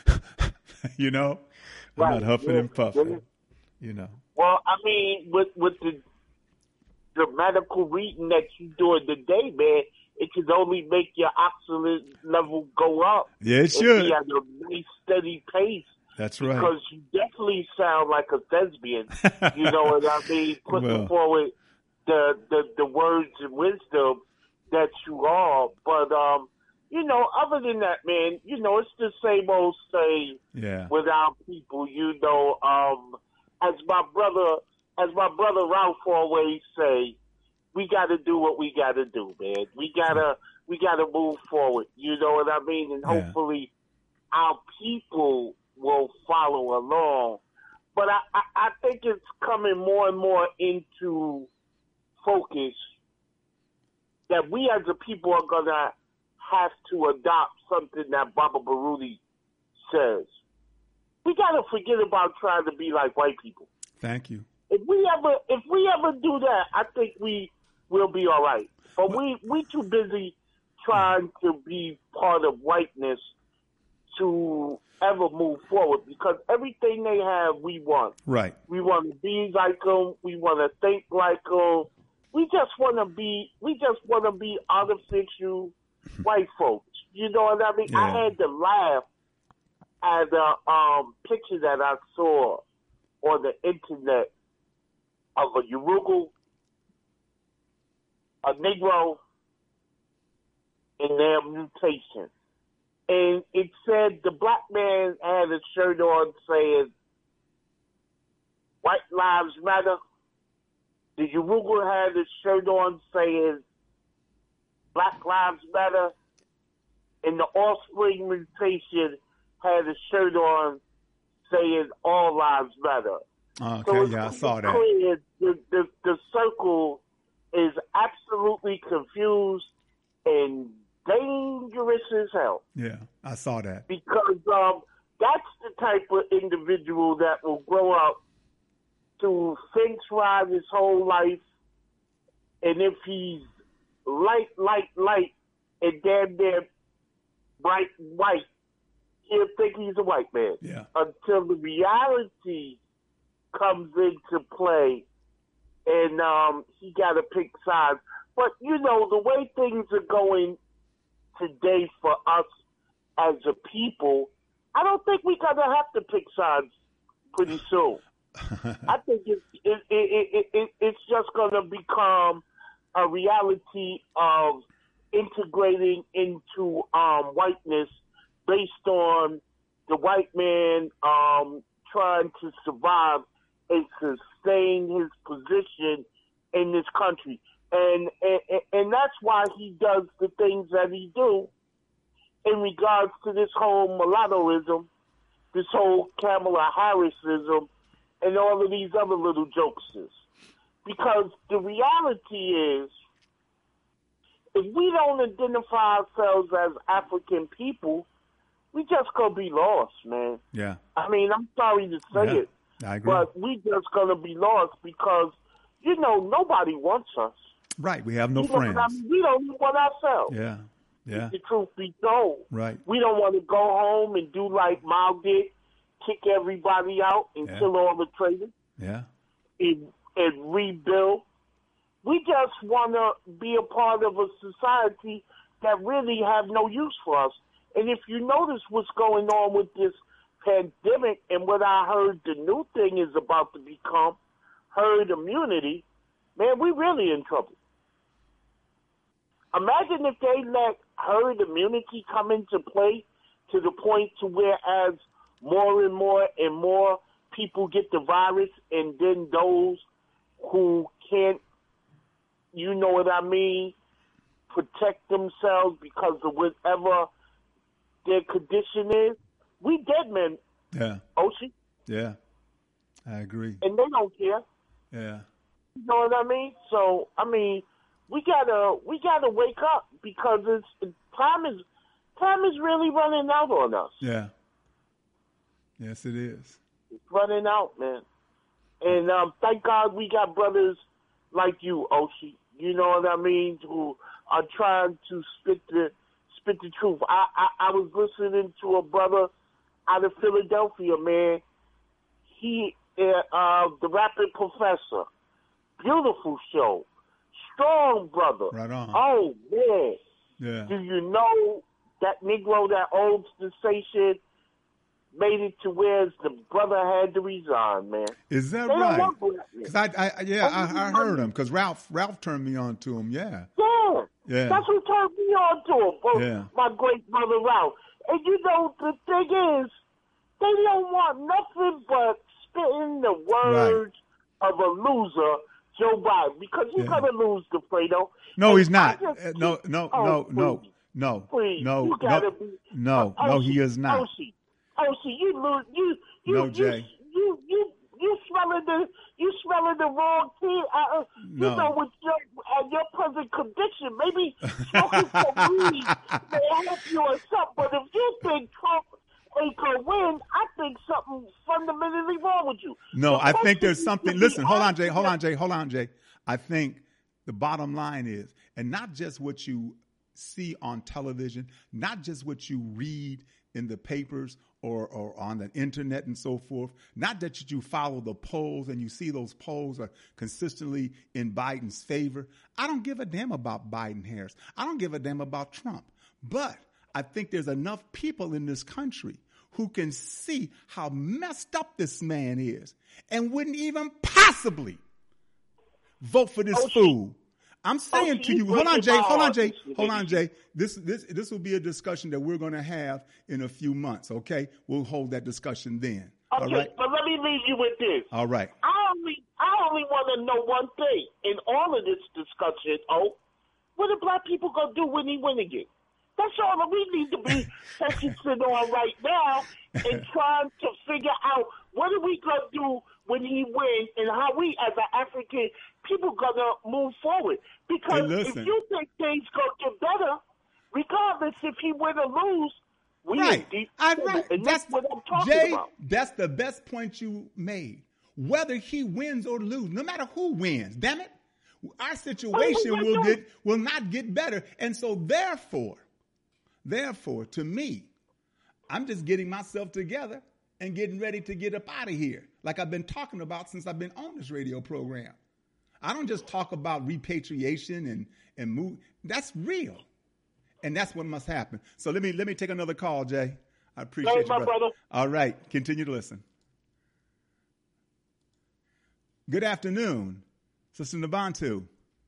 you know, I'm Right, not huffing yeah, and puffing, yeah. you know. Well, I mean, with with the the medical reading that you doing today, man, it can only make your oxygen level go up. Yeah, it and should. be at a nice steady pace. That's right. Because you definitely sound like a thespian. You know what I mean? Putting Well. forward the, the the words and wisdom that you are. But um, you know, other than that, man, you know, it's the same old saying Yeah. with our people. You know, um, as my brother, as my brother Ralph always say, we got to do what we got to do, man. We gotta we gotta move forward. You know what I mean? And Yeah. hopefully, our people will follow along. But I, I, I think it's coming more and more into focus that we as a people are going to have to adopt something that Baba Baruti says. We got to forget about trying to be like white people. Thank you. If we ever if we ever do that, I think we will be all right. But we we too busy trying to be part of whiteness to ever move forward, because everything they have, we want. Right. We want to be like them. We want to think like them. We just want to be. We just want to be artificial white folks. You know what I mean? I Yeah. had to laugh at a um, picture that I saw on the internet of a Urugu, a Negro, in their mutation. And it said the black man had a shirt on saying, "White Lives Matter." The Urugu had a shirt on saying, "Black Lives Matter." And the Offspring mutation had a shirt on saying, "All Lives Matter." Okay, So it's yeah, I saw that. clear the, the, the circle is absolutely confused and dangerous as hell, Yeah, I saw that. because um, that's the type of individual that will grow up to fence ride his whole life, and if he's light, light, light, and damn near bright white, he'll think he's a white man. Yeah. Until the reality comes into play, and um, he got to pick sides. But, you know, the way things are going today for us as a people, I don't think we're going to have to pick sides pretty soon. I think it's, it, it, it, it, it's just going to become a reality of integrating into um, whiteness based on the white man um, trying to survive and sustain his position in this country. And, and and that's why he does the things that he do in regards to this whole mulattoism, this whole Kamala Harrisism, and all of these other little jokesters. Because the reality is, if we don't identify ourselves as African people, we just gonna be lost, man. Yeah. I mean, I'm sorry to say Yeah, it, I agree. but we just gonna be lost because, you know, nobody wants us. Right. We have no You know friends. what I mean? We don't even want ourselves. Yeah. Yeah. The truth be told. Right. We don't want to go home and do like Mao did, kick everybody out and Yeah. kill all the traitors Yeah. and, and rebuild. We just want to be a part of a society that really have no use for us. And if you notice what's going on with this pandemic and what I heard the new thing is about to become, herd immunity, man, we really in trouble. Imagine if they let herd immunity come into play to the point to where as more and more and more people get the virus, and then those who can't, you know what I mean, protect themselves because of whatever their condition is, we dead men, Yeah. Oshi, Yeah. I agree. and they don't care. Yeah. You know what I mean? So, I mean, we gotta we gotta wake up because it's time is time is really running out on us. Yeah. Yes, it is. It's running out, man. And um, thank God we got brothers like you, Oshi. You know what I mean? Who are trying to spit the spit the truth. I I, I was listening to a brother out of Philadelphia, man. He uh, uh the Rapid Professor. Beautiful show. Strong brother. Right on. Oh, man. Yeah. Do you know that Negro that owns the station made it to where the brother had to resign, man? Is that They don't right? want black men. Because I, I, yeah, I, I heard him. Because Ralph, Ralph turned me on to him. Yeah. Yeah. Yeah. That's what turned me on to him. Well, Yeah. my great brother Ralph. And you know, the thing is, they don't want nothing but spitting the words of a loser, Joe Biden, because he's Yeah. going to lose the Fredo. No, And he's not. I just Uh, No, keep- no, oh, no, no, please, no, Please, no, you gotta no, be, no, uh, no, he is not. Oshi, Oshi, you lose, you, you, No, you, Jay. you, you, you smelling the, you smelling the wrong tea. Uh, No. You know, with your, uh, your present condition, maybe smoking some weed may help you or something. But if you think Trump ain't gonna win, I think something fundamentally wrong with you. No, The I think question there's is something. to be Listen, hold on, Jay. honest Hold on, with- Jay. Hold on, Jay. I think the bottom line is, and not just what you see on television, not just what you read in the papers or, or on the internet and so forth, not that you follow the polls and you see those polls are consistently in Biden's favor. I don't give a damn about Biden Harris. I don't give a damn about Trump. But I think there's enough people in this country who can see how messed up this man is and wouldn't even possibly vote for this Oh, fool. I'm saying Oh, to you, you hold on, breaking Jay, my hold on, heart, Jay, Mister hold on, Biggie. Jay. This this this will be a discussion that we're going to have in a few months. Okay, we'll hold that discussion then. Okay, All right, but let me leave you with this. all right. I only, I only want to know one thing in all of this discussion. Oh, what are black people gonna do when he win again? That's all that we need to be focusing on right now and trying to figure out what are we gonna do when he wins and how we as an African people gonna move forward. Because Hey, listen. if you think things gonna get better, regardless if he win or lose, we in Right. deep I, trouble. right. And That's that's what I'm talking Jay, about. that's the best point you made. Whether he wins or loses, no matter who wins, damn it, our situation What are we will gonna do? get will not get better. And so therefore, therefore, to me, I'm just getting myself together and getting ready to get up out of here, like I've been talking about since I've been on this radio program. I don't just talk about repatriation and and move. That's real. And that's what must happen. So let me let me take another call, Jay. I appreciate Hey, you, my brother. brother. All right, continue to listen. Good afternoon, Sister Nabantu.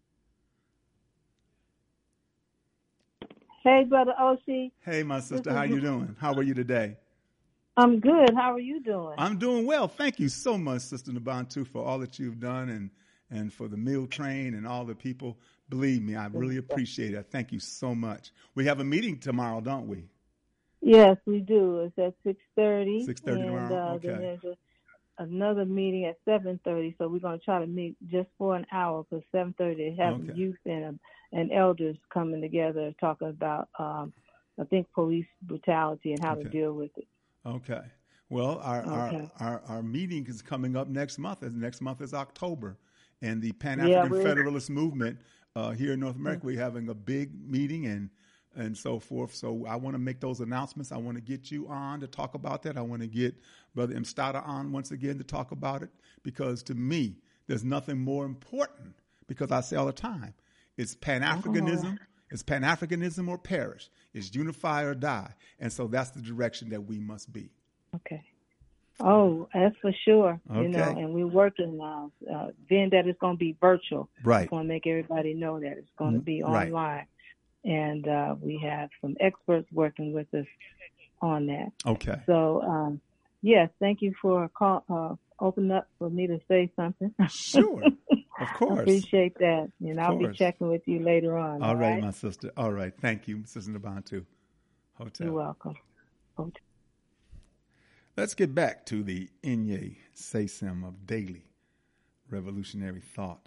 Hey, Brother Oshi. Hey, my sister, how you doing? How are you today? I'm good. How are you doing? I'm doing well. Thank you so much, Sister Nabantu, for all that you've done and and for the meal train and all the people. Believe me, I really appreciate it. Thank you so much. We have a meeting tomorrow, don't we? Yes, we do. It's at six thirty. six thirty and, tomorrow? Uh, Okay. then there's another meeting at seven thirty, so we're going to try to meet just for an hour, because seven thirty they have Okay. youth and and elders coming together talking about, um, I think, police brutality and how Okay. to deal with it. Okay. Well, our, Okay. our, our, our meeting is coming up next month. And next month is October. And the Pan Yeah, African we're- Federalist Movement uh, here in North America, we're having a big meeting and and so forth. So I want to make those announcements. I want to get you on to talk about that. I want to get Brother Mstada on once again to talk about it, because to me, there's nothing more important, because I say all the time, it's Pan-Africanism. It's Pan-Africanism or perish. It's unify or die. And so that's the direction that we must be. Okay. Oh, that's for sure. You know, Okay. and we're working now. Uh, being that it's going to be virtual, Right. I want to make everybody know that it's going to be Right. online. And uh, we have some experts working with us on that. Okay. So, um, yes, thank you for call, uh, opening up for me to say something. Sure. Of I course. appreciate that. And I'll be course. checking with you later on. All right, my sister. All right. Thank you, Sister Nabantu. Hotel. You're welcome. Hotel. Let's get back to the Inye Sesem of daily revolutionary thought.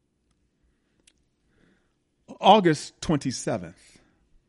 August twenty-seventh.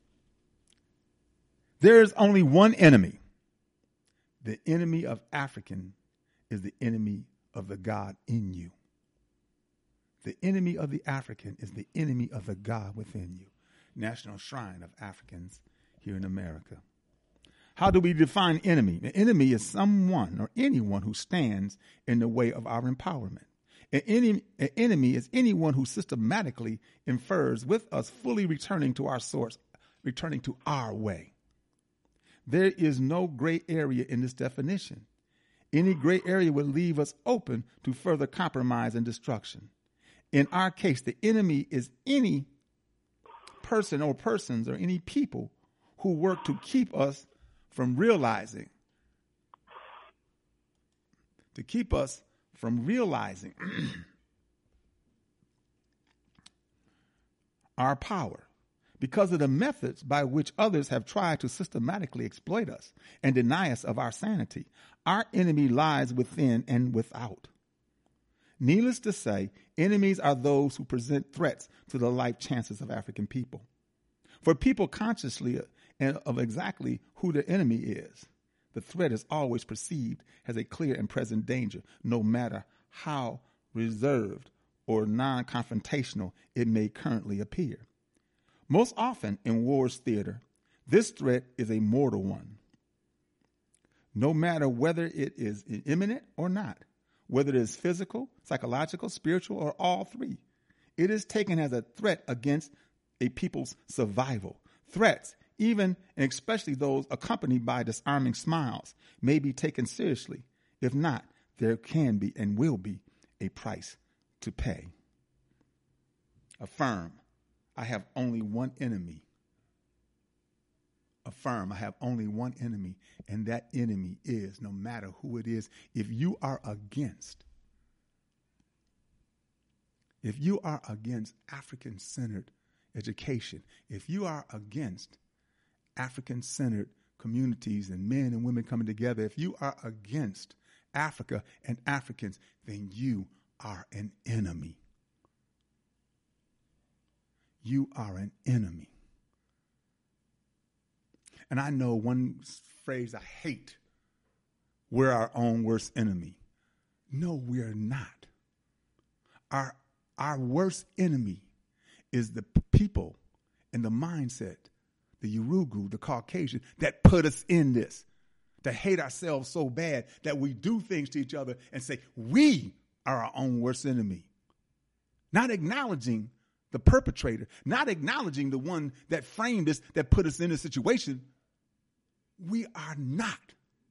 There is only one enemy. The enemy of African is the enemy of the God in you. The enemy of the African is the enemy of the God within you. National Shrine of Africans here in America. How do we define enemy? An enemy is someone or anyone who stands in the way of our empowerment. An enemy, an enemy is anyone who systematically infers with us fully returning to our source, returning to our way. There is no gray area in this definition. Any gray area would leave us open to further compromise and destruction. In our case, the enemy is any person or persons or any people who work to keep us from realizing, to keep us from realizing our power because of the methods by which others have tried to systematically exploit us and deny us of our sanity. Our enemy lies within and without. Needless to say, enemies are those who present threats to the life chances of African people. For people consciously of exactly who the enemy is, the threat is always perceived as a clear and present danger, no matter how reserved or non-confrontational it may currently appear. Most often in war's theater, this threat is a mortal one. No matter whether it is imminent or not, whether it is physical, psychological, spiritual, or all three, it is taken as a threat against a people's survival. Threats, even and especially those accompanied by disarming smiles, may be taken seriously. If not, there can be and will be a price to pay. Affirm, I have only one enemy. Affirm, I have only one enemy, and that enemy is, no matter who it is, if you are against, if you are against African-centered education, if you are against African-centered communities and men and women coming together, if you are against Africa and Africans, then you are an enemy. You are an enemy. And I know one phrase I hate, we're our own worst enemy. No, we're not. Our, our worst enemy is the people and the mindset, the Yurugu, the Caucasian, that put us in this, to hate ourselves so bad that we do things to each other and say, we are our own worst enemy. Not acknowledging the perpetrator, not acknowledging the one that framed us, that put us in this situation. We are not.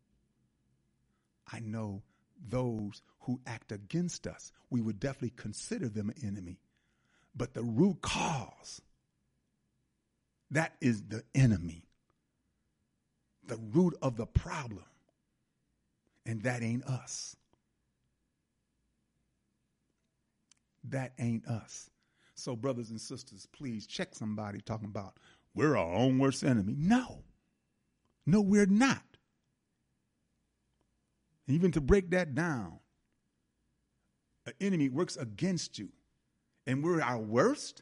I know those who act against us, we would definitely consider them an enemy. But the root cause, that is the enemy. The root of the problem. And that ain't us. That ain't us. So brothers and sisters, please check somebody talking about we're our own worst enemy. No. No, we're not. Even to break that down, an enemy works against you, and we're our worst.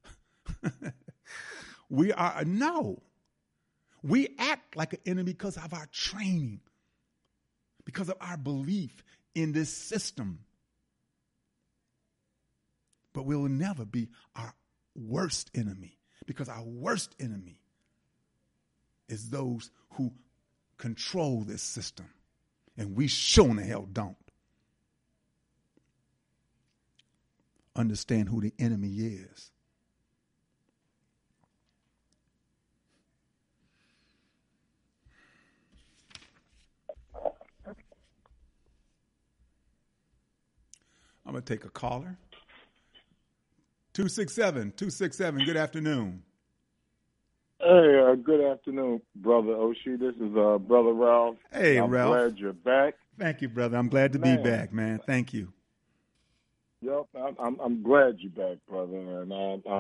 we are, no. We act like an enemy because of our training, because of our belief in this system. But we will never be our worst enemy, because our worst enemy is those who control this system. And we sure in the hell don't understand who the enemy is. I'm going to take a caller. two six seven, two six seven, good afternoon. Hey, uh, good afternoon, Brother Oshie. This is uh, Brother Ralph. Hey, I'm Ralph. glad you're back. Thank you, brother. I'm glad to man. be back, man. Thank you. Yep, I'm, I'm, I'm glad you're back, brother. And I, I,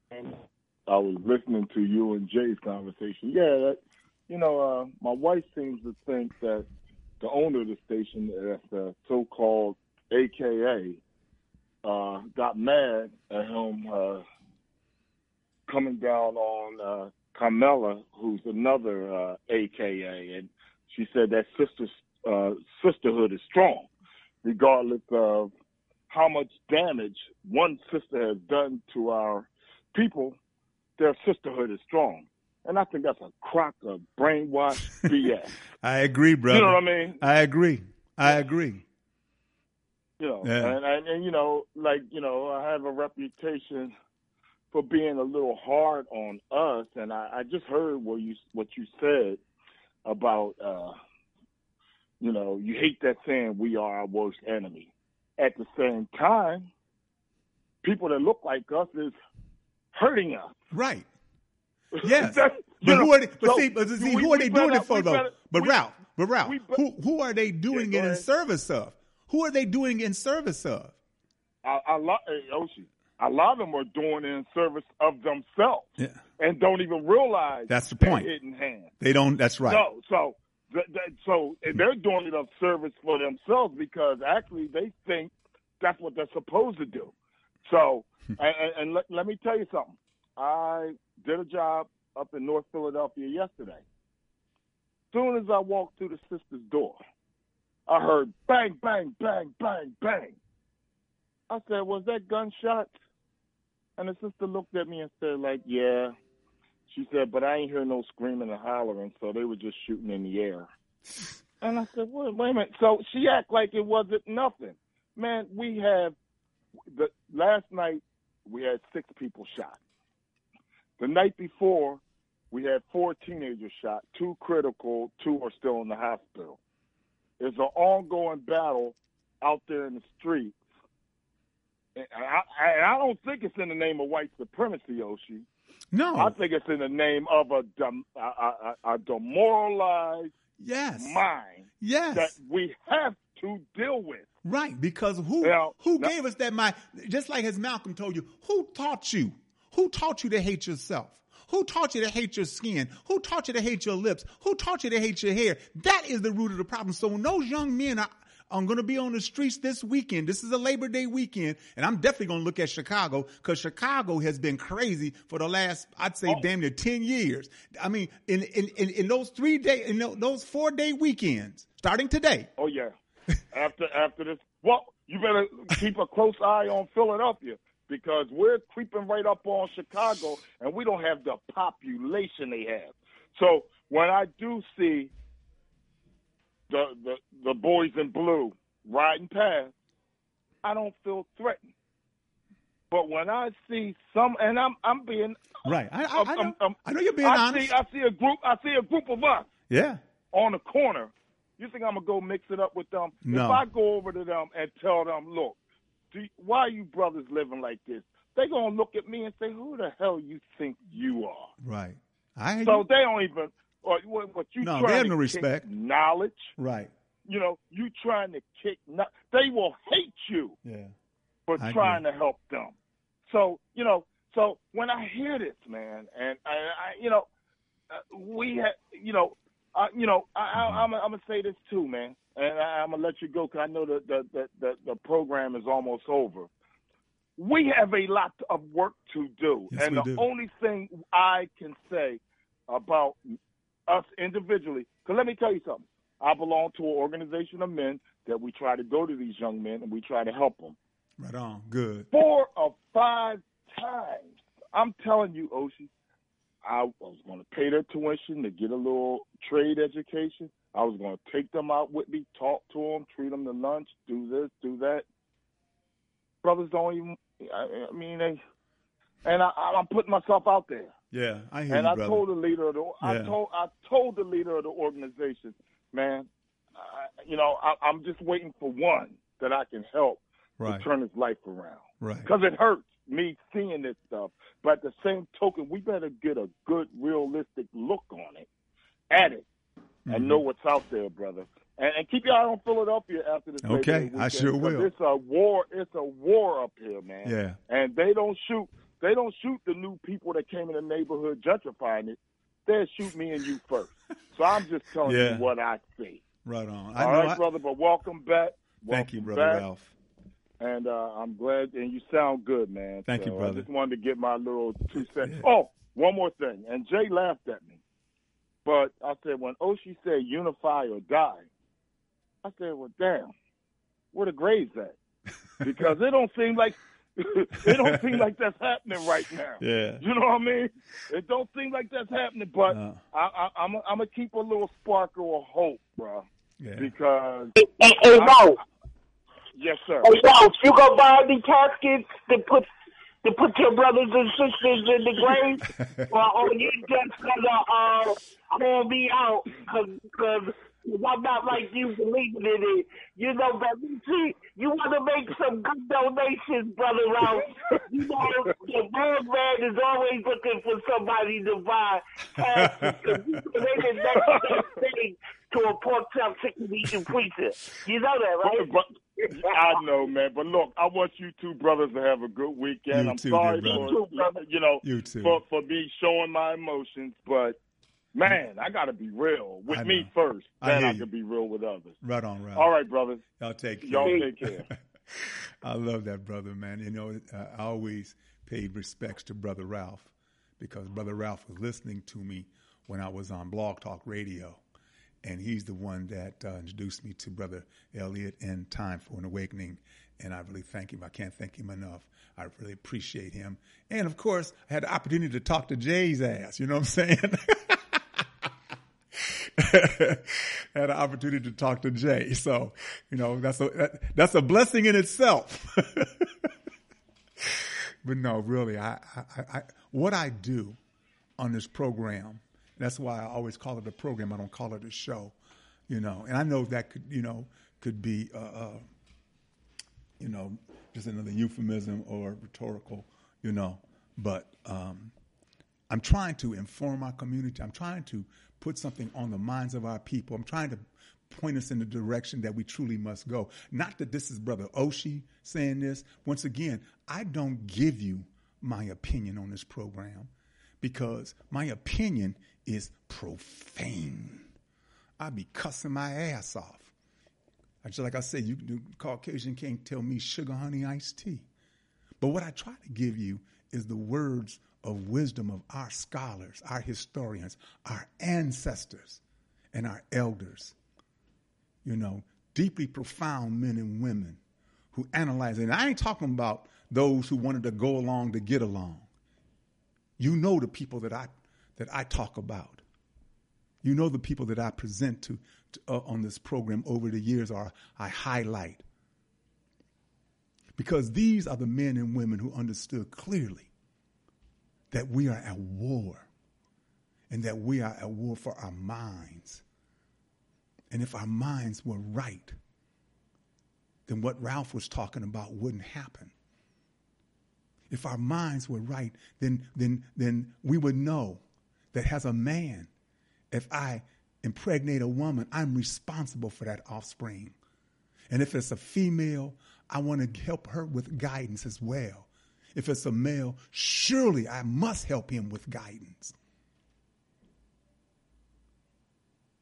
I was listening to you and Jay's conversation. Yeah, that, you know, uh, my wife seems to think that the owner of the station, that's the so-called A K A, uh, got mad at him uh, coming down on uh, Carmela, who's another uh, A K A, and she said that sister, uh, sisterhood is strong, regardless of how much damage one sister has done to our people. Their sisterhood is strong, and I think that's a crock of brainwashed B S. I agree, brother. You know what I mean? I agree. I agree. You know, Yeah. and, and and you know, like you know, I have a reputation for being a little hard on us, and I, I just heard what you what you said about, uh, you know, you hate that saying we are our worst enemy. At the same time, people that look like us is hurting us. Right. Yes. That, but know, who are they, but so see, but see we, who are we they better, doing it for, though? Better, but we, Ralph, but Ralph, we, who who are they doing yeah, it in ahead. service of? Who are they doing it in service of? A, a lot, hey, Oshie, a lot of them are doing it in service of themselves, Yeah. and don't even realize That's the their point. hidden hand. They don't. That's right. So, so, th- th- so they're doing it of service for themselves because actually they think that's what they're supposed to do. So, and, and, and let, let me tell you something. I did a job up in North Philadelphia yesterday. Soon as I walked through the sister's door, I heard bang, bang, bang, bang, bang. I said, was that gunshots? And the sister looked at me and said, like, yeah. She said, but I ain't hear no screaming or hollering, so they were just shooting in the air. And I said, wait, wait a minute. So she act like it wasn't nothing. Man, we have, the last night we had six people shot. The night before, we had four teenagers shot, two critical, two are still in the hospital. It's an ongoing battle out there in the streets. And I, I, I don't think it's in the name of white supremacy, Oshie. No. I think it's in the name of a, dem, a, a, a demoralized yes. mind yes. that we have to deal with. Right, because who Now, who now, gave us that mind? Just like as Malcolm told you, who taught you? Who taught you to hate yourself? Who taught you to hate your skin? Who taught you to hate your lips? Who taught you to hate your hair? That is the root of the problem. So when those young men are, are going to be on the streets this weekend, this is a Labor Day weekend, and I'm definitely going to look at Chicago because Chicago has been crazy for the last, I'd say, oh. damn near ten years. I mean, in in in, in those three day, in those four day weekends, starting today. Oh yeah. after after this, well, you better keep a close eye on Philadelphia because we're creeping right up on Chicago, and we don't have the population they have. So when I do see the the, the boys in blue riding past, I don't feel threatened. But when I see some, and I'm I'm being right, I, I, um, I, know, um, I know you're being I honest. See, I see a group. I see a group of us. Yeah. On the corner. You think I'm going to go mix it up with them? No. If I go over to them and tell them, look, do you, why are you brothers living like this? They're going to look at me and say, who the hell you think you are? Right. I So they don't even, or what, what you no, trying they have to no kick respect. knowledge. Right. You know, you trying to kick, no, they will hate you yeah. for I trying agree. to help them. So, you know, so when I hear this, man, and I, I you know, uh, we had, you know, uh, you know, I, I, I'm, I'm gonna say this too, man, and I, I'm gonna let you go because I know that the, the the the program is almost over. We have a lot of work to do, Yes, and we the do. only thing I can say about us individually, because let me tell you something. I belong to an organization of men that we try to go to these young men and we try to help them. Right on. Good. Four or five times, I'm telling you, Oshie, I was going to pay their tuition to get a little trade education. I was going to take them out with me, talk to them, treat them to lunch, do this, do that. Brothers don't even, I, I mean, they, and I, I'm putting myself out there. Yeah, I hear and you, I brother. told the leader of the, I Yeah. told, I told the leader of the organization, man, I, you know, I, I'm just waiting for one that I can help Right. to turn his life around. Right. Because it hurts me seeing this stuff. But at the same token, we better get a good, realistic look on it, at it, Mm-hmm. and know what's out there, brother. And, and keep your eye on Philadelphia after this. Labor Okay, Day I weekend, sure because will. It's a war. It's a war up here, man. Yeah. And they don't shoot. They don't shoot the new people that came in the neighborhood gentrifying it. They'll shoot me and you first. So I'm just telling Yeah. you what I see. Right on. I All know right, I- brother. But welcome back. Thank you, Welcome Brother back. Ralph. And uh, I'm glad, and you sound good, man. Thank so you, brother. I just wanted to get my little two cents. Yeah. Oh, one more thing. And Jay laughed at me. But I said, when Oshie said unify or die, I said, well, damn, where the graves at? Because it don't seem like it don't seem like that's happening right now. Yeah. You know what I mean? It don't seem like that's happening. But No. I, I, I'm I'm gonna keep a little sparkle of hope, bro. Yeah. Because Hey, hey, hey, Mo. yes, sir. Hey, Mo, you gonna buy any caskets to put to put your brothers and sisters in the grave, or, or you just gonna uh call me out because I'm not like you believing in it. You know, but see, you want to make some good donations, Brother Ralph. You know, the bad man is always looking for somebody to buy caskets because you donated that thing to a pork chop chicken eating preacher. You know that, right? But, but, I know, man. But look, I want you two brothers to have a good weekend. You I'm too, sorry dear for brother. you know You too. for for me showing my emotions, but man, I got to be real with I me know. first. I Then hear I, you. can be real with others. Right on, Ralph. All right, brothers. Y'all take care. Y'all take care. I love that brother, man. You know, uh, I always paid respects to Brother Ralph because Brother Ralph was listening to me when I was on Blog Talk Radio. And he's the one that uh, introduced me to Brother Elliot and Time for an Awakening. And I really thank him. I can't thank him enough. I really appreciate him. And, of course, I had the opportunity to talk to Jay's ass. You know what I'm saying? Had an opportunity to talk to Jay. So, you know, that's a, that, that's a blessing in itself. But no, really, I, I, I, what I do on this program, that's why I always call it a program. I don't call it a show, you know. And I know that could, you know, could be, uh, uh, you know, just another euphemism or rhetorical, you know. But um, I'm trying to inform our community. I'm trying to put something on the minds of our people. I'm trying to point us in the direction that we truly must go. Not that this is Brother Oshie saying this. Once again, I don't give you my opinion on this program because my opinion is profane. I be cussing my ass off. Just like I said, you the Caucasian can't tell me sugar, honey, iced tea. But what I try to give you is the words of wisdom of our scholars, our historians, our ancestors, and our elders. You know, deeply profound men and women who analyze it. And I ain't talking about those who wanted to go along to get along. You know the people that I that I talk about. You know the people that I present to, to uh, on this program over the years, or I highlight. Because these are the men and women who understood clearly that we are at war and that we are at war for our minds. And if our minds were right, then what Ralph was talking about wouldn't happen. If our minds were right, then then then we would know that as a man, if I impregnate a woman, I'm responsible for that offspring. And if it's a female, I want to help her with guidance as well. If it's a male, surely I must help him with guidance.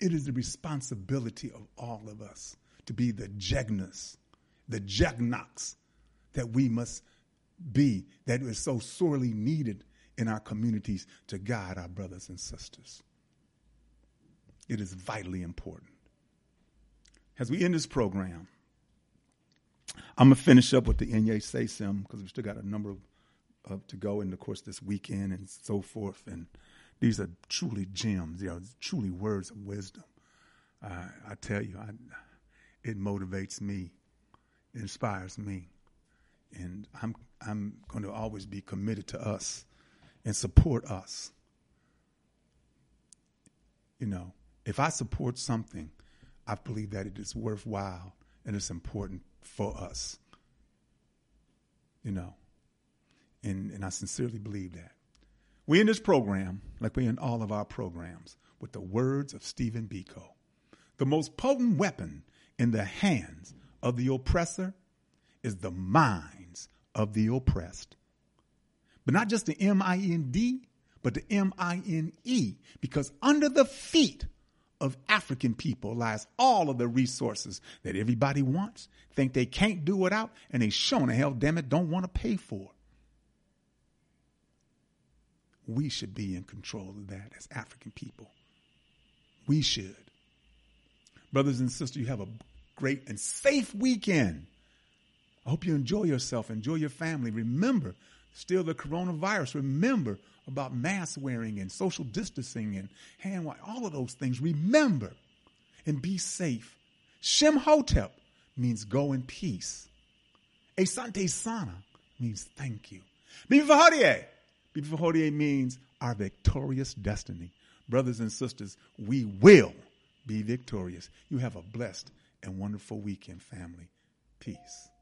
It is the responsibility of all of us to be the jegnas, the jegnocs that we must be, that is so sorely needed in our communities to guide our brothers and sisters. It is vitally important. As we end this program, I'm going to finish up with the Inye Sesim because we've still got a number of, of to go, and of course this weekend and so forth. And these are truly gems, you know, truly words of wisdom. Uh, I tell you, I, it motivates me, it inspires me, and I'm I'm going to always be committed to us and support us. You know, if I support something, I believe that it is worthwhile and it's important for us. You know, and, and I sincerely believe that. We end this program, like we end all of our programs, with the words of Stephen Biko. The most potent weapon in the hands of the oppressor is the minds of the oppressed. But not just the M I N D, but the M I N E, because under the feet of African people lies all of the resources that everybody wants, think they can't do without, and they sure the hell, damn it, don't want to pay for. We should be in control of that as African people. We should. Brothers and sisters, you have a great and safe weekend. I hope you enjoy yourself, enjoy your family. Remember, still the coronavirus. Remember about mask wearing and social distancing and hand washing, all of those things. Remember and be safe. Shem Hotep means go in peace. Asante Sana means thank you. Bibi Fahodie. Bibi Fahodie means our victorious destiny. Brothers and sisters, we will be victorious. You have a blessed and wonderful weekend, family. Peace.